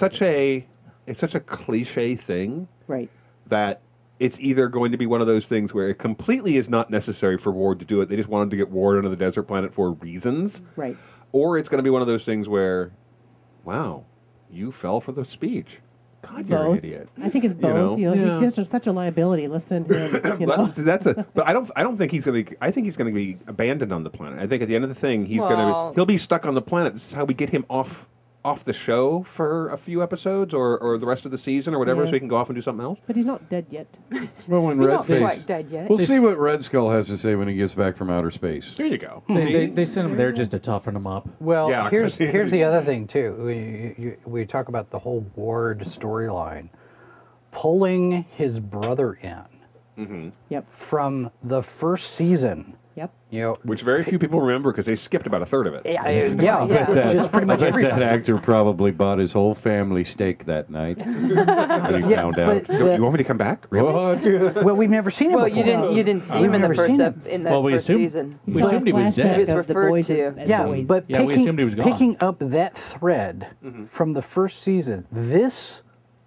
[SPEAKER 6] a cliche thing
[SPEAKER 9] Right.
[SPEAKER 6] that it's either going to be one of those things where it completely is not necessary for Ward to do it. They just wanted to get Ward onto the desert planet for reasons.
[SPEAKER 9] Right.
[SPEAKER 6] Or it's going to be one of those things where, wow, you fell for the speech. God, you're an
[SPEAKER 9] Both.
[SPEAKER 6] idiot.
[SPEAKER 9] I think it's both.
[SPEAKER 6] know?
[SPEAKER 9] He's
[SPEAKER 6] Yeah.
[SPEAKER 9] just such a liability. Let's send him.
[SPEAKER 6] But I don't think he's going to. I think he's going to be abandoned on the planet. I think at the end of the thing,
[SPEAKER 4] Well-
[SPEAKER 6] he'll be stuck on the planet. This is how we get him off the show for a few episodes or the rest of the season or whatever,
[SPEAKER 9] Yeah.
[SPEAKER 6] so he can go off and do something else.
[SPEAKER 9] But he's not dead yet.
[SPEAKER 7] Well, when
[SPEAKER 4] He's
[SPEAKER 7] Red
[SPEAKER 4] not
[SPEAKER 7] Face,
[SPEAKER 4] quite dead yet.
[SPEAKER 7] we'll see what Red Skull has to say when he gets back from outer space.
[SPEAKER 6] There you go.
[SPEAKER 5] They sent him there just to toughen him up.
[SPEAKER 3] Well,
[SPEAKER 6] Yeah.
[SPEAKER 3] here's the other thing too. We talk about the whole Ward storyline, pulling his brother in
[SPEAKER 9] Yep.
[SPEAKER 3] from the first season.
[SPEAKER 9] Yep.
[SPEAKER 3] You know,
[SPEAKER 6] Which very few people remember because they skipped about a third of it.
[SPEAKER 3] yeah,
[SPEAKER 4] Yeah.
[SPEAKER 3] just pretty
[SPEAKER 7] I
[SPEAKER 3] much
[SPEAKER 7] bet
[SPEAKER 3] everybody.
[SPEAKER 7] that actor probably bought his whole family steak that night when he
[SPEAKER 3] Yeah,
[SPEAKER 7] found out.
[SPEAKER 3] but-
[SPEAKER 6] You want me to come back? Really?
[SPEAKER 7] What?
[SPEAKER 3] Well, we've never seen him
[SPEAKER 4] Well,
[SPEAKER 3] before.
[SPEAKER 4] you didn't see
[SPEAKER 3] We've
[SPEAKER 4] him in the
[SPEAKER 3] never
[SPEAKER 4] first
[SPEAKER 3] seen him.
[SPEAKER 4] in that
[SPEAKER 5] Well, we
[SPEAKER 4] first
[SPEAKER 5] assumed-
[SPEAKER 4] season.
[SPEAKER 5] We
[SPEAKER 9] Saw a
[SPEAKER 5] assumed he was
[SPEAKER 9] flashback
[SPEAKER 5] dead.
[SPEAKER 4] He was
[SPEAKER 9] of the
[SPEAKER 4] referred
[SPEAKER 9] boys
[SPEAKER 4] to.
[SPEAKER 9] as
[SPEAKER 3] Yeah,
[SPEAKER 9] boys.
[SPEAKER 3] but
[SPEAKER 5] Yeah, we assumed he was gone.
[SPEAKER 3] picking up that thread from the first season, this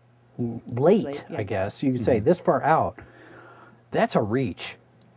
[SPEAKER 3] late,
[SPEAKER 9] yeah.
[SPEAKER 3] I guess you could say, this far out, that's a reach.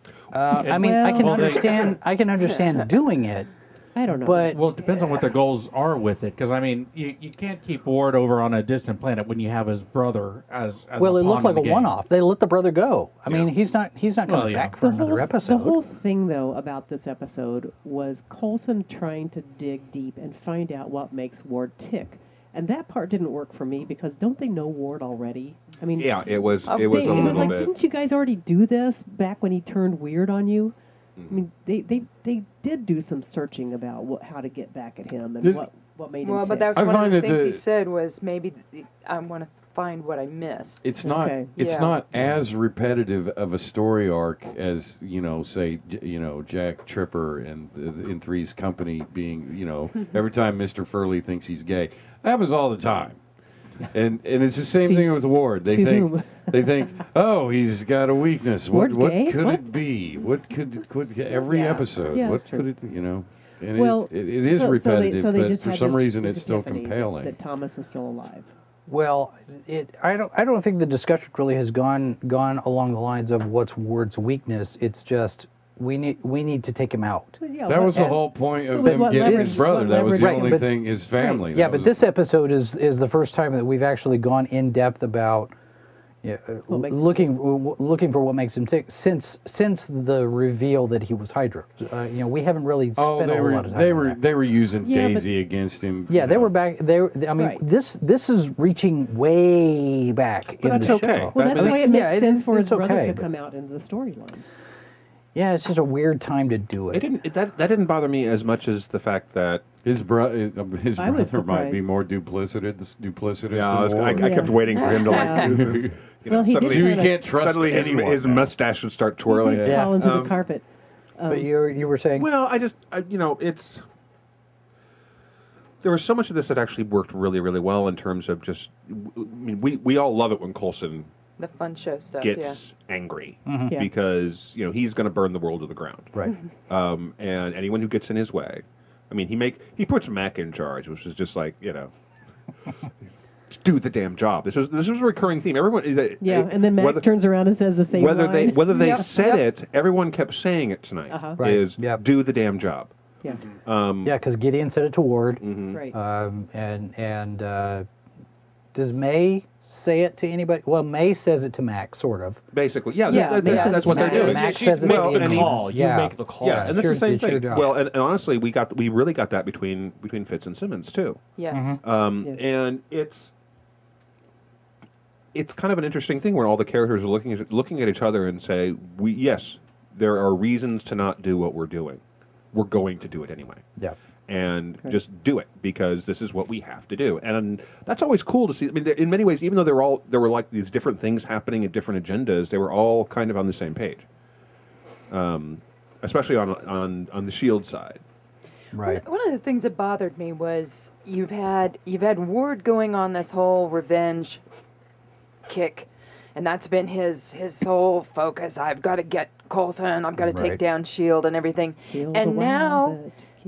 [SPEAKER 3] I mean,
[SPEAKER 9] Well-
[SPEAKER 3] I can
[SPEAKER 5] Well, they-
[SPEAKER 3] understand. I can understand doing it,
[SPEAKER 9] I don't know.
[SPEAKER 3] but
[SPEAKER 5] Well, it depends on what their goals are with it. Because, I mean, you can't keep Ward over on a distant planet when you have his brother as
[SPEAKER 3] well,
[SPEAKER 5] a
[SPEAKER 3] it
[SPEAKER 5] pawn
[SPEAKER 3] looked like
[SPEAKER 5] in
[SPEAKER 3] a
[SPEAKER 5] the game.
[SPEAKER 3] one-off. They let the brother go. I mean,
[SPEAKER 6] Yeah.
[SPEAKER 3] he's not coming
[SPEAKER 5] Well, yeah.
[SPEAKER 3] back for another episode.
[SPEAKER 9] The whole thing, though, about this episode was Coulson trying to dig deep and find out what makes Ward tick. And that part didn't work for me because don't they know Ward already? I mean,
[SPEAKER 6] Yeah, it was.
[SPEAKER 4] Oh,
[SPEAKER 6] It was
[SPEAKER 4] they-
[SPEAKER 6] a
[SPEAKER 9] it was
[SPEAKER 6] little
[SPEAKER 9] like,
[SPEAKER 6] bit.
[SPEAKER 9] didn't you guys already do this back when he turned weird on you? I mean, they did do some searching about how to get back at him and
[SPEAKER 7] Did-
[SPEAKER 9] what made him
[SPEAKER 4] Well,
[SPEAKER 9] tick.
[SPEAKER 4] but that was
[SPEAKER 7] I
[SPEAKER 4] one of
[SPEAKER 7] find
[SPEAKER 4] the
[SPEAKER 7] that
[SPEAKER 4] things
[SPEAKER 7] the-
[SPEAKER 4] he said was maybe I want to find what I missed.
[SPEAKER 7] It's not.
[SPEAKER 9] Okay.
[SPEAKER 7] It's
[SPEAKER 4] Yeah.
[SPEAKER 7] not as repetitive of a story arc as say Jack Tripper and in Three's Company being every time Mr. Furley thinks he's gay. That happens all the time. And it's the same
[SPEAKER 9] To-
[SPEAKER 7] thing with Ward. They
[SPEAKER 9] to
[SPEAKER 7] think
[SPEAKER 9] whom?
[SPEAKER 7] they think, oh, he's got a weakness. What
[SPEAKER 9] Ward's gay?
[SPEAKER 7] could
[SPEAKER 9] What?
[SPEAKER 7] it be? What could every
[SPEAKER 9] Yeah.
[SPEAKER 7] episode?
[SPEAKER 9] Yeah,
[SPEAKER 7] what
[SPEAKER 9] that's
[SPEAKER 7] could
[SPEAKER 9] true.
[SPEAKER 7] it? And
[SPEAKER 9] well,
[SPEAKER 7] it is
[SPEAKER 9] so
[SPEAKER 7] repetitive,
[SPEAKER 9] they
[SPEAKER 7] but
[SPEAKER 9] just
[SPEAKER 7] for
[SPEAKER 9] had
[SPEAKER 7] some
[SPEAKER 9] this-
[SPEAKER 7] reason
[SPEAKER 9] this
[SPEAKER 7] it's still
[SPEAKER 9] epiphany
[SPEAKER 7] compelling.
[SPEAKER 9] that Thomas was still alive.
[SPEAKER 3] Well, I don't think the discussion really has gone along the lines of what's Ward's weakness. It's just we need to take him out.
[SPEAKER 9] But yeah,
[SPEAKER 7] That
[SPEAKER 9] what-
[SPEAKER 7] was the whole point of
[SPEAKER 9] But
[SPEAKER 7] him
[SPEAKER 9] what
[SPEAKER 7] getting
[SPEAKER 9] leverage-
[SPEAKER 7] his brother.
[SPEAKER 9] what
[SPEAKER 7] That was the
[SPEAKER 3] leverage-
[SPEAKER 7] only
[SPEAKER 3] Right, but-
[SPEAKER 7] thing. His family.
[SPEAKER 3] Yeah,
[SPEAKER 7] That
[SPEAKER 3] but
[SPEAKER 7] was-
[SPEAKER 3] this episode is the first time that we've actually gone in depth about
[SPEAKER 9] What makes him
[SPEAKER 3] looking for what makes him tick since the reveal that he was Hydra. We haven't really spent
[SPEAKER 7] Oh,
[SPEAKER 3] a
[SPEAKER 7] they
[SPEAKER 3] whole
[SPEAKER 7] were
[SPEAKER 3] lot of time
[SPEAKER 7] they
[SPEAKER 3] on
[SPEAKER 7] were
[SPEAKER 3] that.
[SPEAKER 7] they were using
[SPEAKER 9] Yeah, but-
[SPEAKER 7] Daisy against him.
[SPEAKER 3] Yeah,
[SPEAKER 7] you
[SPEAKER 3] they
[SPEAKER 7] know.
[SPEAKER 3] were back. I mean,
[SPEAKER 9] Right.
[SPEAKER 3] this is reaching way back in
[SPEAKER 6] that's
[SPEAKER 3] the
[SPEAKER 6] okay.
[SPEAKER 3] show.
[SPEAKER 9] Well, that's
[SPEAKER 6] But
[SPEAKER 9] why
[SPEAKER 3] it's-
[SPEAKER 9] it makes
[SPEAKER 3] yeah,
[SPEAKER 9] sense for his
[SPEAKER 3] it's
[SPEAKER 9] brother
[SPEAKER 3] okay,
[SPEAKER 9] to
[SPEAKER 3] but-
[SPEAKER 9] come out into the storyline.
[SPEAKER 3] Yeah, it's just a weird time to do it.
[SPEAKER 6] It didn't. That didn't bother me as much as the fact that.
[SPEAKER 7] His brother
[SPEAKER 9] I was
[SPEAKER 7] might be
[SPEAKER 9] surprised.
[SPEAKER 7] more duplicitous
[SPEAKER 6] Yeah,
[SPEAKER 7] than
[SPEAKER 6] I
[SPEAKER 7] Ward.
[SPEAKER 6] kept waiting for him to like.
[SPEAKER 9] Well, he did
[SPEAKER 7] See, we
[SPEAKER 9] kinda-
[SPEAKER 7] can't trust
[SPEAKER 6] Suddenly
[SPEAKER 7] anyone.
[SPEAKER 6] his
[SPEAKER 7] now.
[SPEAKER 6] mustache would start twirling.
[SPEAKER 9] He did fall into the carpet.
[SPEAKER 3] But you were saying,
[SPEAKER 6] Well, it's. There was so much of this that actually worked really, really well in terms of just. I mean, we all love it when Coulson
[SPEAKER 4] The fun show stuff.
[SPEAKER 6] gets angry
[SPEAKER 9] Yeah.
[SPEAKER 6] because he's going to burn the world to the ground.
[SPEAKER 3] Right.
[SPEAKER 6] And anyone who gets in his way, I mean, he puts Mac in charge, which is just like do the damn job. This was a recurring theme. Everyone,
[SPEAKER 9] and then Mac turns around and says the same
[SPEAKER 6] whether
[SPEAKER 9] line.
[SPEAKER 6] they
[SPEAKER 4] Yep,
[SPEAKER 6] said
[SPEAKER 4] yep.
[SPEAKER 6] it, everyone kept saying it tonight.
[SPEAKER 3] Right,
[SPEAKER 6] Is
[SPEAKER 3] yep.
[SPEAKER 6] do the damn job.
[SPEAKER 9] Yeah.
[SPEAKER 3] Yeah, because Gideon said it to Ward.
[SPEAKER 9] Right.
[SPEAKER 3] And does May say it to anybody? Well, May says it to Mac, sort of.
[SPEAKER 6] Basically,
[SPEAKER 9] Yeah,
[SPEAKER 6] that's what they're doing.
[SPEAKER 3] Mac
[SPEAKER 8] she's
[SPEAKER 3] says it
[SPEAKER 8] making
[SPEAKER 3] to
[SPEAKER 8] the
[SPEAKER 3] Gideon.
[SPEAKER 8] call. You
[SPEAKER 3] Yeah.
[SPEAKER 8] make the call.
[SPEAKER 6] Yeah, and that's the same
[SPEAKER 3] it's your
[SPEAKER 6] thing.
[SPEAKER 3] job.
[SPEAKER 6] Well, and honestly, we really got that between Fitz and Simmons too.
[SPEAKER 4] Yes.
[SPEAKER 6] And it's kind of an interesting thing where all the characters are looking at each other and say, yes, there are reasons to not do what we're doing. We're going to do it anyway.
[SPEAKER 3] Yeah.
[SPEAKER 6] And just do it because this is what we have to do. And that's always cool to see. I mean, in many ways, even though there were like these different things happening at different agendas, they were all kind of on the same page. Especially on the Shield side.
[SPEAKER 3] Right.
[SPEAKER 4] One of the things that bothered me was you've had Ward going on this whole revenge kick, and that's been his sole focus. I've got to get Coulson. I've got to take down Shield and everything. And now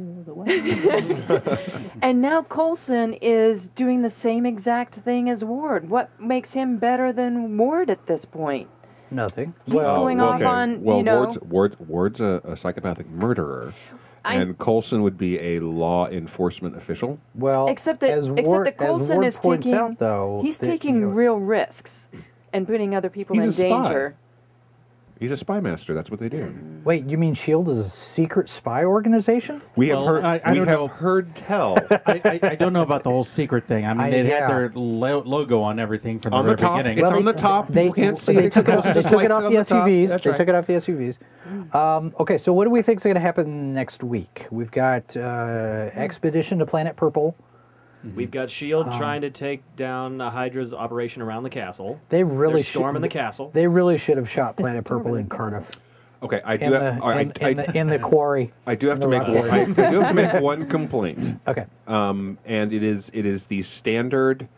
[SPEAKER 4] and now Coulson is doing the same exact thing as Ward. What makes him better than Ward at this point?
[SPEAKER 3] Nothing.
[SPEAKER 4] He's going off on,
[SPEAKER 6] Ward's a psychopathic murderer, and Coulson would be a law enforcement official.
[SPEAKER 3] Well,
[SPEAKER 4] except that Coulson is taking real risks and putting other people in danger.
[SPEAKER 6] He's a spy master. That's what they do.
[SPEAKER 3] Wait, you mean SHIELD is a secret spy organization?
[SPEAKER 6] We have heard.
[SPEAKER 5] I don't know.
[SPEAKER 6] Heard tell.
[SPEAKER 5] I don't know about the whole secret thing. I mean, they had their logo on everything from the very beginning.
[SPEAKER 6] It's on the top.
[SPEAKER 3] They
[SPEAKER 6] People can't see
[SPEAKER 3] they
[SPEAKER 6] it.
[SPEAKER 3] took it off the SUVs.
[SPEAKER 6] That's
[SPEAKER 3] They
[SPEAKER 6] right.
[SPEAKER 3] took it off the SUVs. Okay, so what do we think is going to happen next week? We've got Expedition to Planet Purple.
[SPEAKER 8] We've got S.H.I.E.L.D. trying to take down Hydra's operation around the castle.
[SPEAKER 3] They really
[SPEAKER 8] They're storming the castle.
[SPEAKER 3] They really should have shot Planet Purple in Cardiff.
[SPEAKER 6] Okay, I do
[SPEAKER 3] In
[SPEAKER 6] have,
[SPEAKER 3] the quarry.
[SPEAKER 6] I do have to
[SPEAKER 3] in the
[SPEAKER 6] make
[SPEAKER 3] rock
[SPEAKER 6] one, I do have to make one complaint.
[SPEAKER 3] Okay.
[SPEAKER 6] And it is the standard.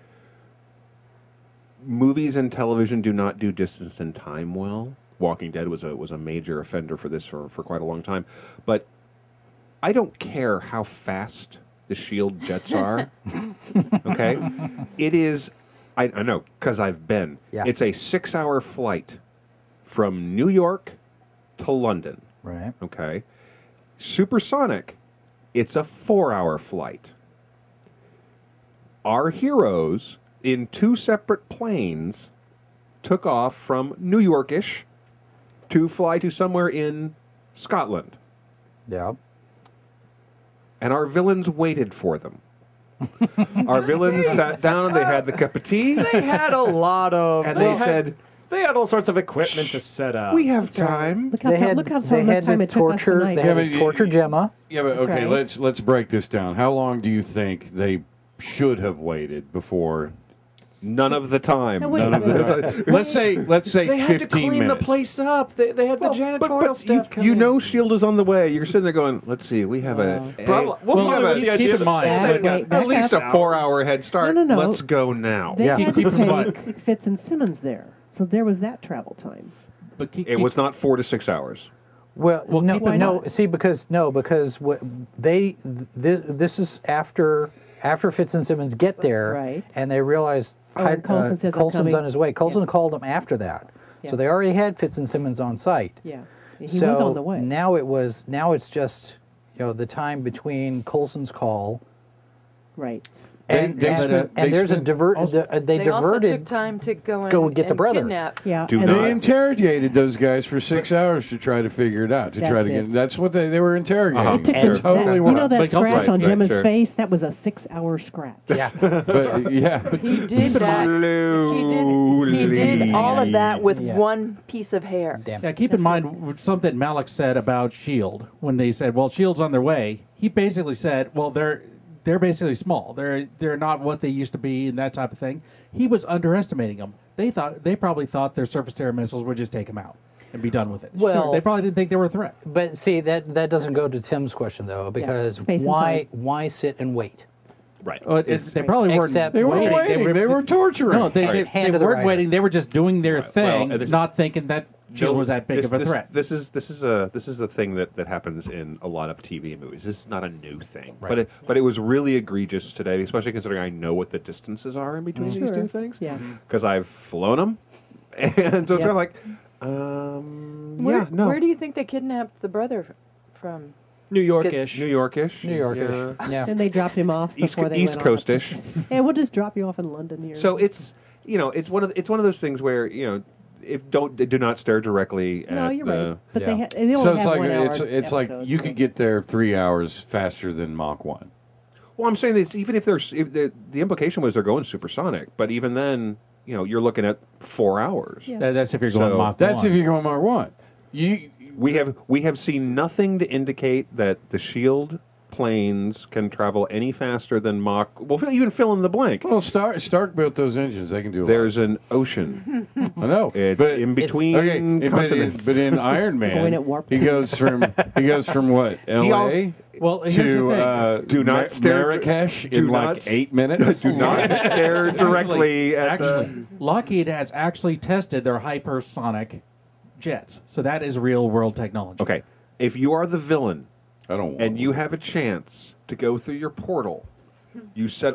[SPEAKER 6] Movies and television do not do distance and time well. Walking Dead was a major offender for this for quite a long time, but I don't care how fast the SHIELD jets are. Okay, it is. I know because I've been.
[SPEAKER 3] Yeah.
[SPEAKER 6] It's a 6-hour flight from New York to London.
[SPEAKER 3] Right.
[SPEAKER 6] Okay, supersonic. It's a 4-hour flight. Our heroes in 2 separate planes took off from New York-ish to fly to somewhere in Scotland.
[SPEAKER 3] Yeah.
[SPEAKER 6] And our villains waited for them. Our villains sat down and they had the cup of tea.
[SPEAKER 8] They had a lot of.
[SPEAKER 6] And they said,
[SPEAKER 8] they had all sorts of equipment to set up.
[SPEAKER 6] we have time.
[SPEAKER 9] Look how much time it took us
[SPEAKER 3] torture.
[SPEAKER 9] tonight.
[SPEAKER 3] They had to torture Gemma.
[SPEAKER 7] Yeah, but
[SPEAKER 9] That's
[SPEAKER 7] okay,
[SPEAKER 9] right.
[SPEAKER 7] let's break this down. How long do you think they should have waited before?
[SPEAKER 6] None of the time.
[SPEAKER 9] No, wait.
[SPEAKER 7] None of the time. Let's say
[SPEAKER 8] They had
[SPEAKER 7] 15
[SPEAKER 8] to clean
[SPEAKER 7] minutes.
[SPEAKER 8] the place up. They had the janitorial staff come
[SPEAKER 6] you
[SPEAKER 8] in.
[SPEAKER 6] know S.H.I.E.L.D. is on the way. You're sitting there going, let's see, we have
[SPEAKER 8] Keep in mind.
[SPEAKER 6] at least a 4-hour head start.
[SPEAKER 9] No.
[SPEAKER 6] Let's go now.
[SPEAKER 9] They had
[SPEAKER 5] Keep
[SPEAKER 9] to
[SPEAKER 5] in mind.
[SPEAKER 9] take Fitz and Simmons there, so there was that travel time.
[SPEAKER 5] But
[SPEAKER 6] It was not 4 to 6 hours.
[SPEAKER 3] Well, no,
[SPEAKER 9] why
[SPEAKER 3] no.
[SPEAKER 9] not?
[SPEAKER 3] See, because what this is after Fitz and Simmons get there,
[SPEAKER 9] right.
[SPEAKER 3] and they realize
[SPEAKER 9] and Coulson says, "I'm
[SPEAKER 3] Coulson's
[SPEAKER 9] coming."
[SPEAKER 3] on his way. Coulson
[SPEAKER 9] Yeah.
[SPEAKER 3] called them after that,
[SPEAKER 9] Yeah.
[SPEAKER 3] so they already had Fitz and Simmons on site.
[SPEAKER 9] Yeah, he was on the way.
[SPEAKER 3] Now it's just the time between Coulson's call
[SPEAKER 9] Right.
[SPEAKER 3] and
[SPEAKER 7] They
[SPEAKER 3] and,
[SPEAKER 7] spent-
[SPEAKER 3] and
[SPEAKER 7] they
[SPEAKER 3] there's
[SPEAKER 7] spent-
[SPEAKER 3] they
[SPEAKER 4] They also took
[SPEAKER 3] diverted.
[SPEAKER 4] time to go
[SPEAKER 3] and get the brother.
[SPEAKER 4] kidnap.
[SPEAKER 9] Yeah.
[SPEAKER 6] Do
[SPEAKER 9] and
[SPEAKER 6] not-
[SPEAKER 7] They interrogated those guys for 6 hours to try to figure it out. To try
[SPEAKER 9] That's
[SPEAKER 7] to get.
[SPEAKER 9] it.
[SPEAKER 7] That's what they were interrogating.
[SPEAKER 6] Uh-huh.
[SPEAKER 9] It took
[SPEAKER 3] And-
[SPEAKER 9] them,
[SPEAKER 7] totally
[SPEAKER 9] you
[SPEAKER 7] worked.
[SPEAKER 9] know that
[SPEAKER 5] But also-
[SPEAKER 9] scratch on
[SPEAKER 6] Right,
[SPEAKER 9] Gemma's
[SPEAKER 6] sure.
[SPEAKER 9] face? That was a 6-hour scratch.
[SPEAKER 3] Yeah,
[SPEAKER 7] But yeah,
[SPEAKER 4] He did that. He did all of that with
[SPEAKER 3] Yeah.
[SPEAKER 4] one piece of hair.
[SPEAKER 3] damn.
[SPEAKER 5] Yeah, keep in mind something Malik said about S.H.I.E.L.D. when they said, "Well, S.H.I.E.L.D.'s on their way." He basically said, "Well, they're basically small. They're not what they used to be and that type of thing." He was underestimating them. They probably thought their surface-to-air missiles would just take them out and be done with it.
[SPEAKER 3] Well-
[SPEAKER 5] Sure, they probably didn't think they were a threat.
[SPEAKER 3] But see, that doesn't go to Tim's question though, because
[SPEAKER 9] space and
[SPEAKER 3] why sit and wait?
[SPEAKER 6] Right.
[SPEAKER 5] Well, they probably weren't
[SPEAKER 3] Except-
[SPEAKER 7] They were waiting. They were torturing.
[SPEAKER 5] No, they
[SPEAKER 3] Hand to the
[SPEAKER 5] weren't
[SPEAKER 3] writer.
[SPEAKER 5] waiting. They were just doing their thing,
[SPEAKER 6] and this-
[SPEAKER 5] not thinking that Shield was that big of a threat.
[SPEAKER 6] This is a thing that happens in a lot of TV and movies. This is not a new thing, but it was really egregious today, especially considering I know what the distances are in between these two things.
[SPEAKER 9] Yeah.
[SPEAKER 6] Because I've flown them, and so it's kind of like,
[SPEAKER 4] Where do you think they kidnapped the brother from?
[SPEAKER 8] New York-ish.
[SPEAKER 6] New York-ish,
[SPEAKER 3] New York-ish. Yeah.
[SPEAKER 9] And they dropped him off before they
[SPEAKER 6] East
[SPEAKER 9] went
[SPEAKER 6] Coast-ish.
[SPEAKER 9] off. Hey, we'll just drop you off in London here.
[SPEAKER 6] So it's it's one of those things where do not stare directly at
[SPEAKER 9] no, you're
[SPEAKER 6] the.
[SPEAKER 9] right. But they only
[SPEAKER 7] So it's
[SPEAKER 9] have
[SPEAKER 7] like
[SPEAKER 9] 1 hour
[SPEAKER 7] it's like
[SPEAKER 9] episodes,
[SPEAKER 7] you
[SPEAKER 9] so-
[SPEAKER 7] could get there 3 hours faster than Mach 1.
[SPEAKER 6] Well, I'm saying that even if the implication was they're going supersonic, but even then, you're looking at 4 hours.
[SPEAKER 9] Yeah.
[SPEAKER 5] That's if you're going Mach 1.
[SPEAKER 7] That's if you're going Mach 1.
[SPEAKER 6] We have seen nothing to indicate that the Shield planes can travel any faster than Mach. Well, even fill in the blank.
[SPEAKER 7] Well, Stark built those engines. They can do a
[SPEAKER 6] There's an ocean.
[SPEAKER 7] lot. I know.
[SPEAKER 6] It's in between continents.
[SPEAKER 7] But in Iron
[SPEAKER 9] Going
[SPEAKER 7] Man,
[SPEAKER 9] at warp
[SPEAKER 7] he goes from what? L.A.
[SPEAKER 5] Well, here's the
[SPEAKER 7] to
[SPEAKER 5] thing.
[SPEAKER 6] Do not stare-
[SPEAKER 7] Marrakesh
[SPEAKER 6] do
[SPEAKER 7] in
[SPEAKER 6] not
[SPEAKER 7] like 8 minutes.
[SPEAKER 6] Do not stare directly at the.
[SPEAKER 5] Lockheed has actually tested their hypersonic jets, so that is real world technology.
[SPEAKER 6] Okay, if you are the villain
[SPEAKER 7] I don't want
[SPEAKER 6] and you have a chance to go through your portal, you said.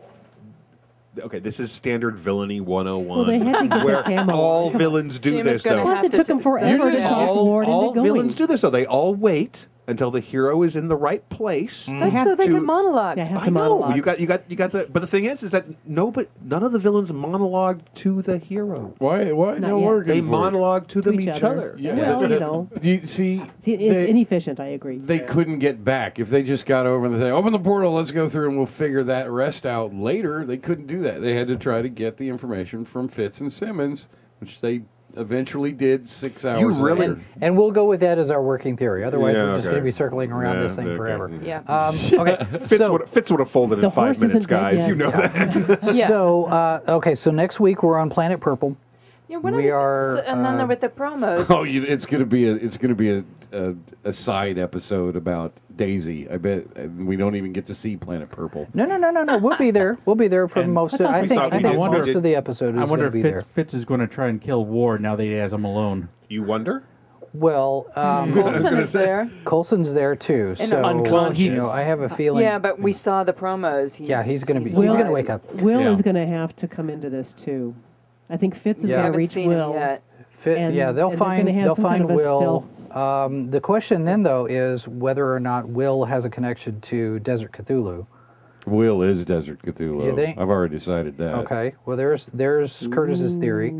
[SPEAKER 6] Okay, this is standard villainy 101.
[SPEAKER 9] Well, they had to get
[SPEAKER 6] where
[SPEAKER 9] their camo
[SPEAKER 6] all
[SPEAKER 9] on.
[SPEAKER 6] villains do
[SPEAKER 4] Jim is
[SPEAKER 6] this,
[SPEAKER 4] gonna
[SPEAKER 6] though.
[SPEAKER 4] have
[SPEAKER 9] Plus, it
[SPEAKER 4] to
[SPEAKER 9] took them forever to
[SPEAKER 4] set
[SPEAKER 9] talk
[SPEAKER 4] down.
[SPEAKER 9] Ward
[SPEAKER 6] all
[SPEAKER 9] into going.
[SPEAKER 6] villains do this, though. They all wait until the hero is in the right place.
[SPEAKER 4] That's
[SPEAKER 9] have
[SPEAKER 4] so they
[SPEAKER 6] to-
[SPEAKER 4] can monologue.
[SPEAKER 9] They have
[SPEAKER 6] I
[SPEAKER 9] to
[SPEAKER 6] know
[SPEAKER 9] monologue.
[SPEAKER 6] you got the. But the thing is that none of the villains monologued to the hero.
[SPEAKER 7] Why
[SPEAKER 9] Not
[SPEAKER 7] no
[SPEAKER 9] yet.
[SPEAKER 7] working
[SPEAKER 6] They
[SPEAKER 7] for it?
[SPEAKER 6] monologue to them
[SPEAKER 9] each
[SPEAKER 6] each
[SPEAKER 9] other.
[SPEAKER 6] other.
[SPEAKER 7] Yeah,
[SPEAKER 9] Well,
[SPEAKER 7] do you see?
[SPEAKER 9] See, it's inefficient, I agree.
[SPEAKER 7] They couldn't get back if they just got over and they say, "Open the portal, let's go through, and we'll figure that rest out later." They couldn't do that. They had to try to get the information from Fitz and Simmons, which they eventually did 6 hours
[SPEAKER 6] really-
[SPEAKER 7] later.
[SPEAKER 3] And we'll go with that as our working theory. Otherwise,
[SPEAKER 6] Yeah,
[SPEAKER 3] we're just
[SPEAKER 6] okay.
[SPEAKER 3] going to be circling around this thing
[SPEAKER 6] okay.
[SPEAKER 3] forever.
[SPEAKER 4] Yeah.
[SPEAKER 3] Okay.
[SPEAKER 6] Fitz would have folded
[SPEAKER 9] The
[SPEAKER 6] in 5
[SPEAKER 9] horse
[SPEAKER 6] minutes,
[SPEAKER 9] isn't dead
[SPEAKER 6] guys.
[SPEAKER 9] yet.
[SPEAKER 6] You know that.
[SPEAKER 4] Yeah.
[SPEAKER 3] So next week we're on Planet Purple.
[SPEAKER 4] Yeah, what
[SPEAKER 3] We
[SPEAKER 4] are,
[SPEAKER 3] are,
[SPEAKER 4] and then with the promos.
[SPEAKER 7] Oh, it's going to be a side episode about Daisy. I bet and we don't even get to see Planet Purple.
[SPEAKER 3] No. We'll be there. We'll be there for
[SPEAKER 5] And
[SPEAKER 3] most of.
[SPEAKER 9] That's
[SPEAKER 3] I
[SPEAKER 9] awesome.
[SPEAKER 3] think.
[SPEAKER 6] We
[SPEAKER 3] I
[SPEAKER 6] thought
[SPEAKER 3] think
[SPEAKER 6] we
[SPEAKER 3] most
[SPEAKER 6] did-
[SPEAKER 3] of the episode
[SPEAKER 5] I
[SPEAKER 3] is
[SPEAKER 5] wonder
[SPEAKER 3] going to
[SPEAKER 5] if
[SPEAKER 3] be there.
[SPEAKER 5] Fitz is going to try and kill Ward now that he has him alone.
[SPEAKER 6] You wonder?
[SPEAKER 3] Well,
[SPEAKER 4] Coulson is there.
[SPEAKER 3] Coulson's there too.
[SPEAKER 4] And
[SPEAKER 3] So
[SPEAKER 8] unconscious.
[SPEAKER 3] I have a feeling.
[SPEAKER 4] Yeah, but we saw the promos.
[SPEAKER 3] he's going to be.
[SPEAKER 9] Will-
[SPEAKER 3] He's going to wake up.
[SPEAKER 9] Will
[SPEAKER 5] Yeah.
[SPEAKER 9] is going to have to come into this too. I think Fitz is
[SPEAKER 3] Yeah.
[SPEAKER 9] going
[SPEAKER 4] haven't
[SPEAKER 9] to reach
[SPEAKER 4] seen
[SPEAKER 9] Will.
[SPEAKER 4] him yet.
[SPEAKER 9] And-
[SPEAKER 3] Yeah, they'll
[SPEAKER 9] and they're
[SPEAKER 3] find.
[SPEAKER 9] gonna have
[SPEAKER 3] They'll
[SPEAKER 9] some kind
[SPEAKER 3] find
[SPEAKER 9] of a
[SPEAKER 3] Will.
[SPEAKER 9] stealth.
[SPEAKER 3] The question then, though, is whether or not Will has a connection to Desert Cthulhu.
[SPEAKER 7] Will is Desert Cthulhu.
[SPEAKER 3] You think?
[SPEAKER 7] I've already decided that.
[SPEAKER 3] Okay. Well, there's Curtis's theory.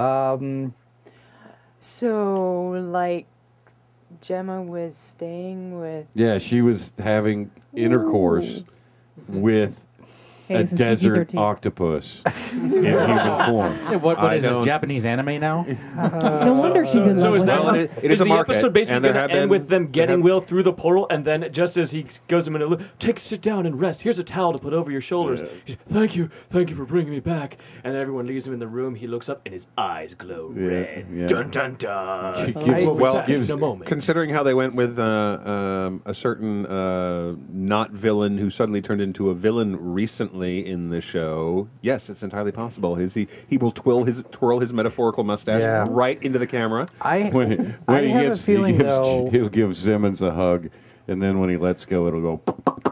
[SPEAKER 4] So, like, Gemma was staying with.
[SPEAKER 7] Yeah, she was having intercourse with
[SPEAKER 9] Hey,
[SPEAKER 7] a
[SPEAKER 9] this is
[SPEAKER 7] desert
[SPEAKER 9] PG-13.
[SPEAKER 7] octopus in human form.
[SPEAKER 5] What
[SPEAKER 6] I
[SPEAKER 5] is this,
[SPEAKER 6] don't-
[SPEAKER 5] Japanese anime now?
[SPEAKER 9] No wonder she's in love
[SPEAKER 8] So is
[SPEAKER 9] with
[SPEAKER 8] that
[SPEAKER 9] him.
[SPEAKER 6] Well, it is
[SPEAKER 8] is
[SPEAKER 6] a
[SPEAKER 8] the
[SPEAKER 6] market,
[SPEAKER 8] episode basically
[SPEAKER 6] and there
[SPEAKER 8] going
[SPEAKER 6] have
[SPEAKER 8] to end
[SPEAKER 6] been-
[SPEAKER 8] with them
[SPEAKER 6] there
[SPEAKER 8] getting
[SPEAKER 6] have-
[SPEAKER 8] Will through the portal, and then just as he goes him in a loop, sit down and rest. Here's a towel to put over your shoulders. Thank you for bringing me back. And then everyone leaves him in the room. He looks up and his eyes glow red.
[SPEAKER 7] yeah.
[SPEAKER 8] Dun dun dun.
[SPEAKER 7] Gives-
[SPEAKER 8] We'll be
[SPEAKER 6] well,
[SPEAKER 8] back in a moment.
[SPEAKER 6] Considering how they went with a certain not villain who suddenly turned into a villain recently in the show, yes, it's entirely possible. He will twirl his metaphorical mustache
[SPEAKER 3] Yeah.
[SPEAKER 6] right into the camera.
[SPEAKER 7] When
[SPEAKER 3] I
[SPEAKER 7] he
[SPEAKER 3] have a
[SPEAKER 7] gets,
[SPEAKER 3] feeling, though-
[SPEAKER 7] he'll give Simmons a hug, and then when he lets go, it'll go.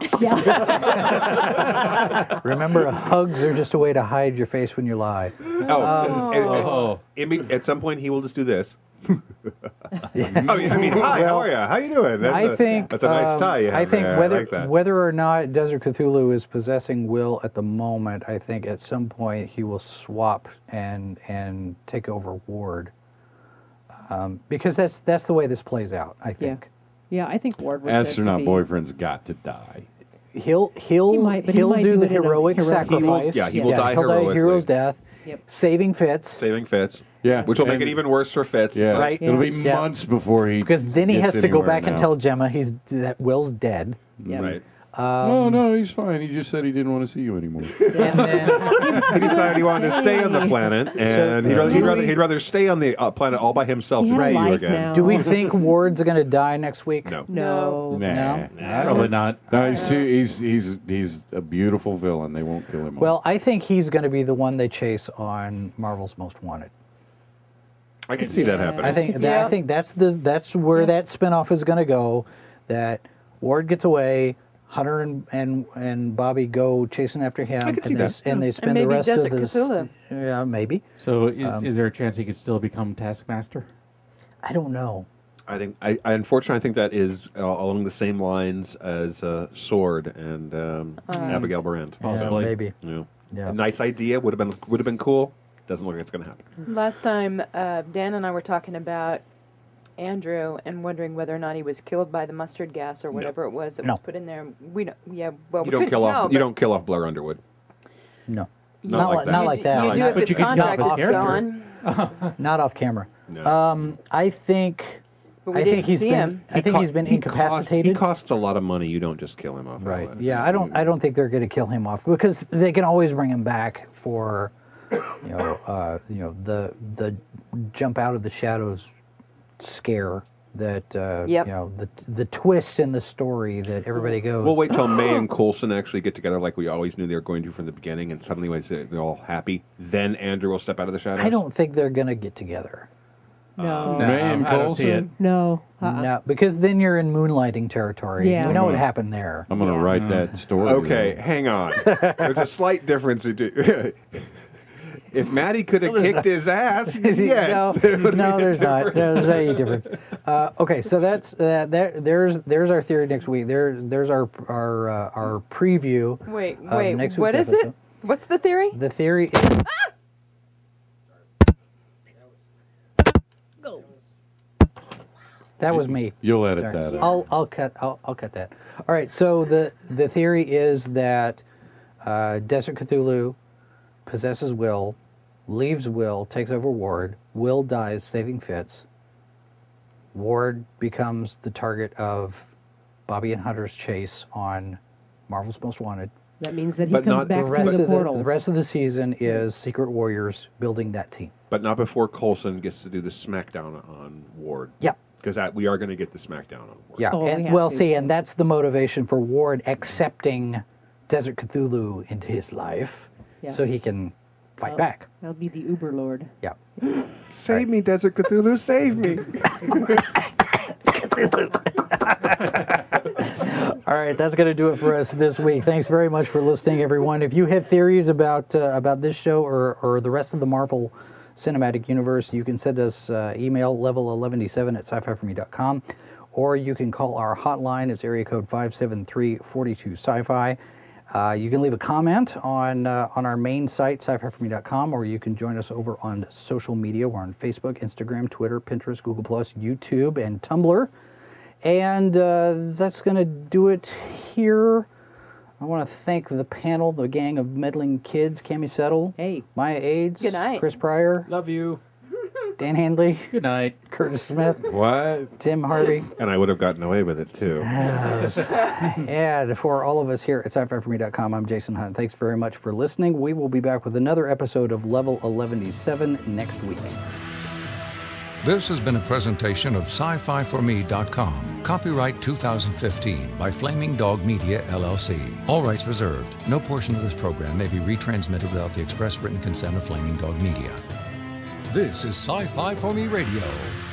[SPEAKER 3] Remember, hugs are just a way to hide your face when you lie.
[SPEAKER 6] At some point, he will just do this. I mean, hi, how are you? How you doing?
[SPEAKER 3] I think
[SPEAKER 6] that's a nice tie. You have
[SPEAKER 3] I think
[SPEAKER 6] there.
[SPEAKER 3] whether
[SPEAKER 6] I like that.
[SPEAKER 3] whether or not Desert Cthulhu is possessing Will at the moment, I think at some point he will swap and take over Ward. Because that's the way this plays out. I think
[SPEAKER 9] Yeah, I think Ward was said to
[SPEAKER 7] Astronaut
[SPEAKER 9] be-
[SPEAKER 7] boyfriend's got to die.
[SPEAKER 3] he'll
[SPEAKER 9] might, but he
[SPEAKER 3] he'll
[SPEAKER 9] might
[SPEAKER 3] do
[SPEAKER 9] do
[SPEAKER 3] the
[SPEAKER 9] it in a
[SPEAKER 3] heroic
[SPEAKER 9] heroic
[SPEAKER 3] sacrifice.
[SPEAKER 6] He will die
[SPEAKER 3] he'll die a
[SPEAKER 6] heroically.
[SPEAKER 3] hero's death,
[SPEAKER 9] Yep.
[SPEAKER 3] saving Fitz.
[SPEAKER 6] Saving Fitz.
[SPEAKER 7] Yeah,
[SPEAKER 6] Which will make
[SPEAKER 7] and-
[SPEAKER 6] it even worse for Fitz.
[SPEAKER 7] Yeah,
[SPEAKER 3] Right.
[SPEAKER 7] it'll be
[SPEAKER 3] Yeah.
[SPEAKER 7] months before he
[SPEAKER 3] Because then he
[SPEAKER 7] gets
[SPEAKER 3] has to go
[SPEAKER 7] anywhere
[SPEAKER 3] back and
[SPEAKER 7] now.
[SPEAKER 3] tell Gemma that Will's dead.
[SPEAKER 9] Yep.
[SPEAKER 6] Right.
[SPEAKER 7] No, he's fine. He just said he didn't want to see you anymore.
[SPEAKER 3] And then
[SPEAKER 6] He decided he wanted to stay on the planet, and he'd rather stay on the planet all by himself
[SPEAKER 9] He
[SPEAKER 6] than
[SPEAKER 9] has
[SPEAKER 6] see you
[SPEAKER 9] life
[SPEAKER 6] again.
[SPEAKER 9] now.
[SPEAKER 3] do we think Ward's going to die next week?
[SPEAKER 6] No.
[SPEAKER 9] No.
[SPEAKER 3] No?
[SPEAKER 5] Probably not.
[SPEAKER 7] No, he's a beautiful villain. They won't kill him.
[SPEAKER 3] Well, I think he's going to be the one they chase on Marvel's Most Wanted.
[SPEAKER 6] I can see that happening.
[SPEAKER 3] I think that's where that spinoff is going to go. That Ward gets away, Hunter and Bobby go chasing after him,
[SPEAKER 6] I can see that.
[SPEAKER 3] and they spend
[SPEAKER 4] maybe
[SPEAKER 3] the rest
[SPEAKER 4] Desert
[SPEAKER 3] of this.
[SPEAKER 4] Cthulhu.
[SPEAKER 3] Yeah, maybe.
[SPEAKER 5] So is there a chance he could still become Taskmaster?
[SPEAKER 3] I don't know.
[SPEAKER 6] I think, unfortunately, I think that is along the same lines as Sword and Abigail Brand.
[SPEAKER 5] Possibly.
[SPEAKER 3] Yeah, maybe.
[SPEAKER 6] Yeah.
[SPEAKER 3] Yeah.
[SPEAKER 6] A nice idea would have been cool. Doesn't look like it's going to happen.
[SPEAKER 4] Last time, Dan and I were talking about Andrew and wondering whether or not he was killed by the mustard gas or whatever it was that was put in there. We don't. Yeah, well,
[SPEAKER 6] You
[SPEAKER 4] we
[SPEAKER 6] don't
[SPEAKER 4] couldn't
[SPEAKER 6] kill
[SPEAKER 4] tell,
[SPEAKER 6] off. You
[SPEAKER 4] but
[SPEAKER 6] don't kill off Blair Underwood.
[SPEAKER 3] No.
[SPEAKER 6] Not like that.
[SPEAKER 3] Not like that.
[SPEAKER 4] You do
[SPEAKER 5] But
[SPEAKER 4] if his
[SPEAKER 5] you could knock
[SPEAKER 4] contract
[SPEAKER 5] off
[SPEAKER 4] is
[SPEAKER 5] character.
[SPEAKER 4] gone.
[SPEAKER 3] Not off camera.
[SPEAKER 6] No.
[SPEAKER 3] I think.
[SPEAKER 4] But we
[SPEAKER 3] I
[SPEAKER 4] didn't
[SPEAKER 3] think he's
[SPEAKER 4] see
[SPEAKER 3] been.
[SPEAKER 4] him.
[SPEAKER 3] I think he's been incapacitated.
[SPEAKER 6] He costs a lot of money. You don't just kill him off.
[SPEAKER 3] Right. Yeah. I don't think they're going to kill him off because they can always bring him back for, the jump out of the shadows scare that the twist in the story that everybody goes.
[SPEAKER 6] We'll wait till May and Coulson actually get together like we always knew they were going to from the beginning, and suddenly when they're all happy, then Andrew will step out of the shadows.
[SPEAKER 3] I don't think they're going to get together.
[SPEAKER 9] No.
[SPEAKER 7] May and
[SPEAKER 5] I don't see it.
[SPEAKER 7] Coulson?
[SPEAKER 9] No.
[SPEAKER 3] No, because then you're in moonlighting territory.
[SPEAKER 9] Yeah.
[SPEAKER 3] We know what happened there.
[SPEAKER 7] I'm going to write that story.
[SPEAKER 6] Okay, hang on. There's a slight difference. If Maddie could have kicked his ass, yes.
[SPEAKER 3] No, there's not. There's any difference. Okay, so that's there's our theory next week. There's our preview.
[SPEAKER 4] Wait,
[SPEAKER 3] next
[SPEAKER 4] what
[SPEAKER 3] week's
[SPEAKER 4] is it?
[SPEAKER 3] episode.
[SPEAKER 4] What's the theory?
[SPEAKER 3] The theory is that was me.
[SPEAKER 7] You'll edit
[SPEAKER 3] Sorry.
[SPEAKER 7] that out.
[SPEAKER 3] I'll cut that. All right. So the theory is that Desert Cthulhu possesses Will, leaves Will, takes over Ward. Will dies, saving Fitz. Ward becomes the target of Bobby and Hunter's chase on Marvel's Most Wanted.
[SPEAKER 9] That means that he
[SPEAKER 6] But
[SPEAKER 9] comes
[SPEAKER 6] not
[SPEAKER 9] back
[SPEAKER 3] The rest,
[SPEAKER 9] through the
[SPEAKER 3] of
[SPEAKER 9] portal.
[SPEAKER 3] the rest of the season is Secret Warriors building that team.
[SPEAKER 6] But not before Coulson gets to do the smackdown on Ward.
[SPEAKER 3] Yeah.
[SPEAKER 6] Because we are going to get the smackdown on Ward.
[SPEAKER 3] Yeah,
[SPEAKER 9] Oh, we
[SPEAKER 3] and
[SPEAKER 9] have
[SPEAKER 3] well,
[SPEAKER 9] to.
[SPEAKER 3] see, and that's the motivation for Ward accepting Desert Cthulhu into his life,
[SPEAKER 9] Yeah.
[SPEAKER 3] so he can fight back.
[SPEAKER 9] That'll be the Uber Lord.
[SPEAKER 3] Yeah.
[SPEAKER 6] Save me, Desert Cthulhu, save me.
[SPEAKER 3] All right, that's going to do it for us this week. Thanks very much for listening, everyone. If you have theories about this show or the rest of the Marvel Cinematic Universe, you can send us email level11d7@sci-fi4me.com, or you can call our hotline. It's area code 573-42-SCI-FI. You can leave a comment on our main site, sci-fi4me.com, or you can join us over on social media. We're on Facebook, Instagram, Twitter, Pinterest, Google+, YouTube, and Tumblr. And that's going to do it here. I want to thank the panel, the gang of meddling kids, Cammie Settle,
[SPEAKER 9] Hey.
[SPEAKER 3] Maya Aids,
[SPEAKER 4] Good night.
[SPEAKER 3] Chris Pryor,
[SPEAKER 8] Love you.
[SPEAKER 3] Dan Handley,
[SPEAKER 5] Good night.
[SPEAKER 3] Curtis Smith,
[SPEAKER 7] What?
[SPEAKER 3] Tim Harvey.
[SPEAKER 6] And I would have gotten away with it, too.
[SPEAKER 3] And for all of us here at sci-fi4me.com, I'm Jason Hunt. Thanks very much for listening. We will be back with another episode of Level 11D7 next week.
[SPEAKER 1] This has been a presentation of sci-fi4me.com. Copyright 2015 by Flaming Dog Media, LLC. All rights reserved. No portion of this program may be retransmitted without the express written consent of Flaming Dog Media. This is Sci-Fi 4Me Radio.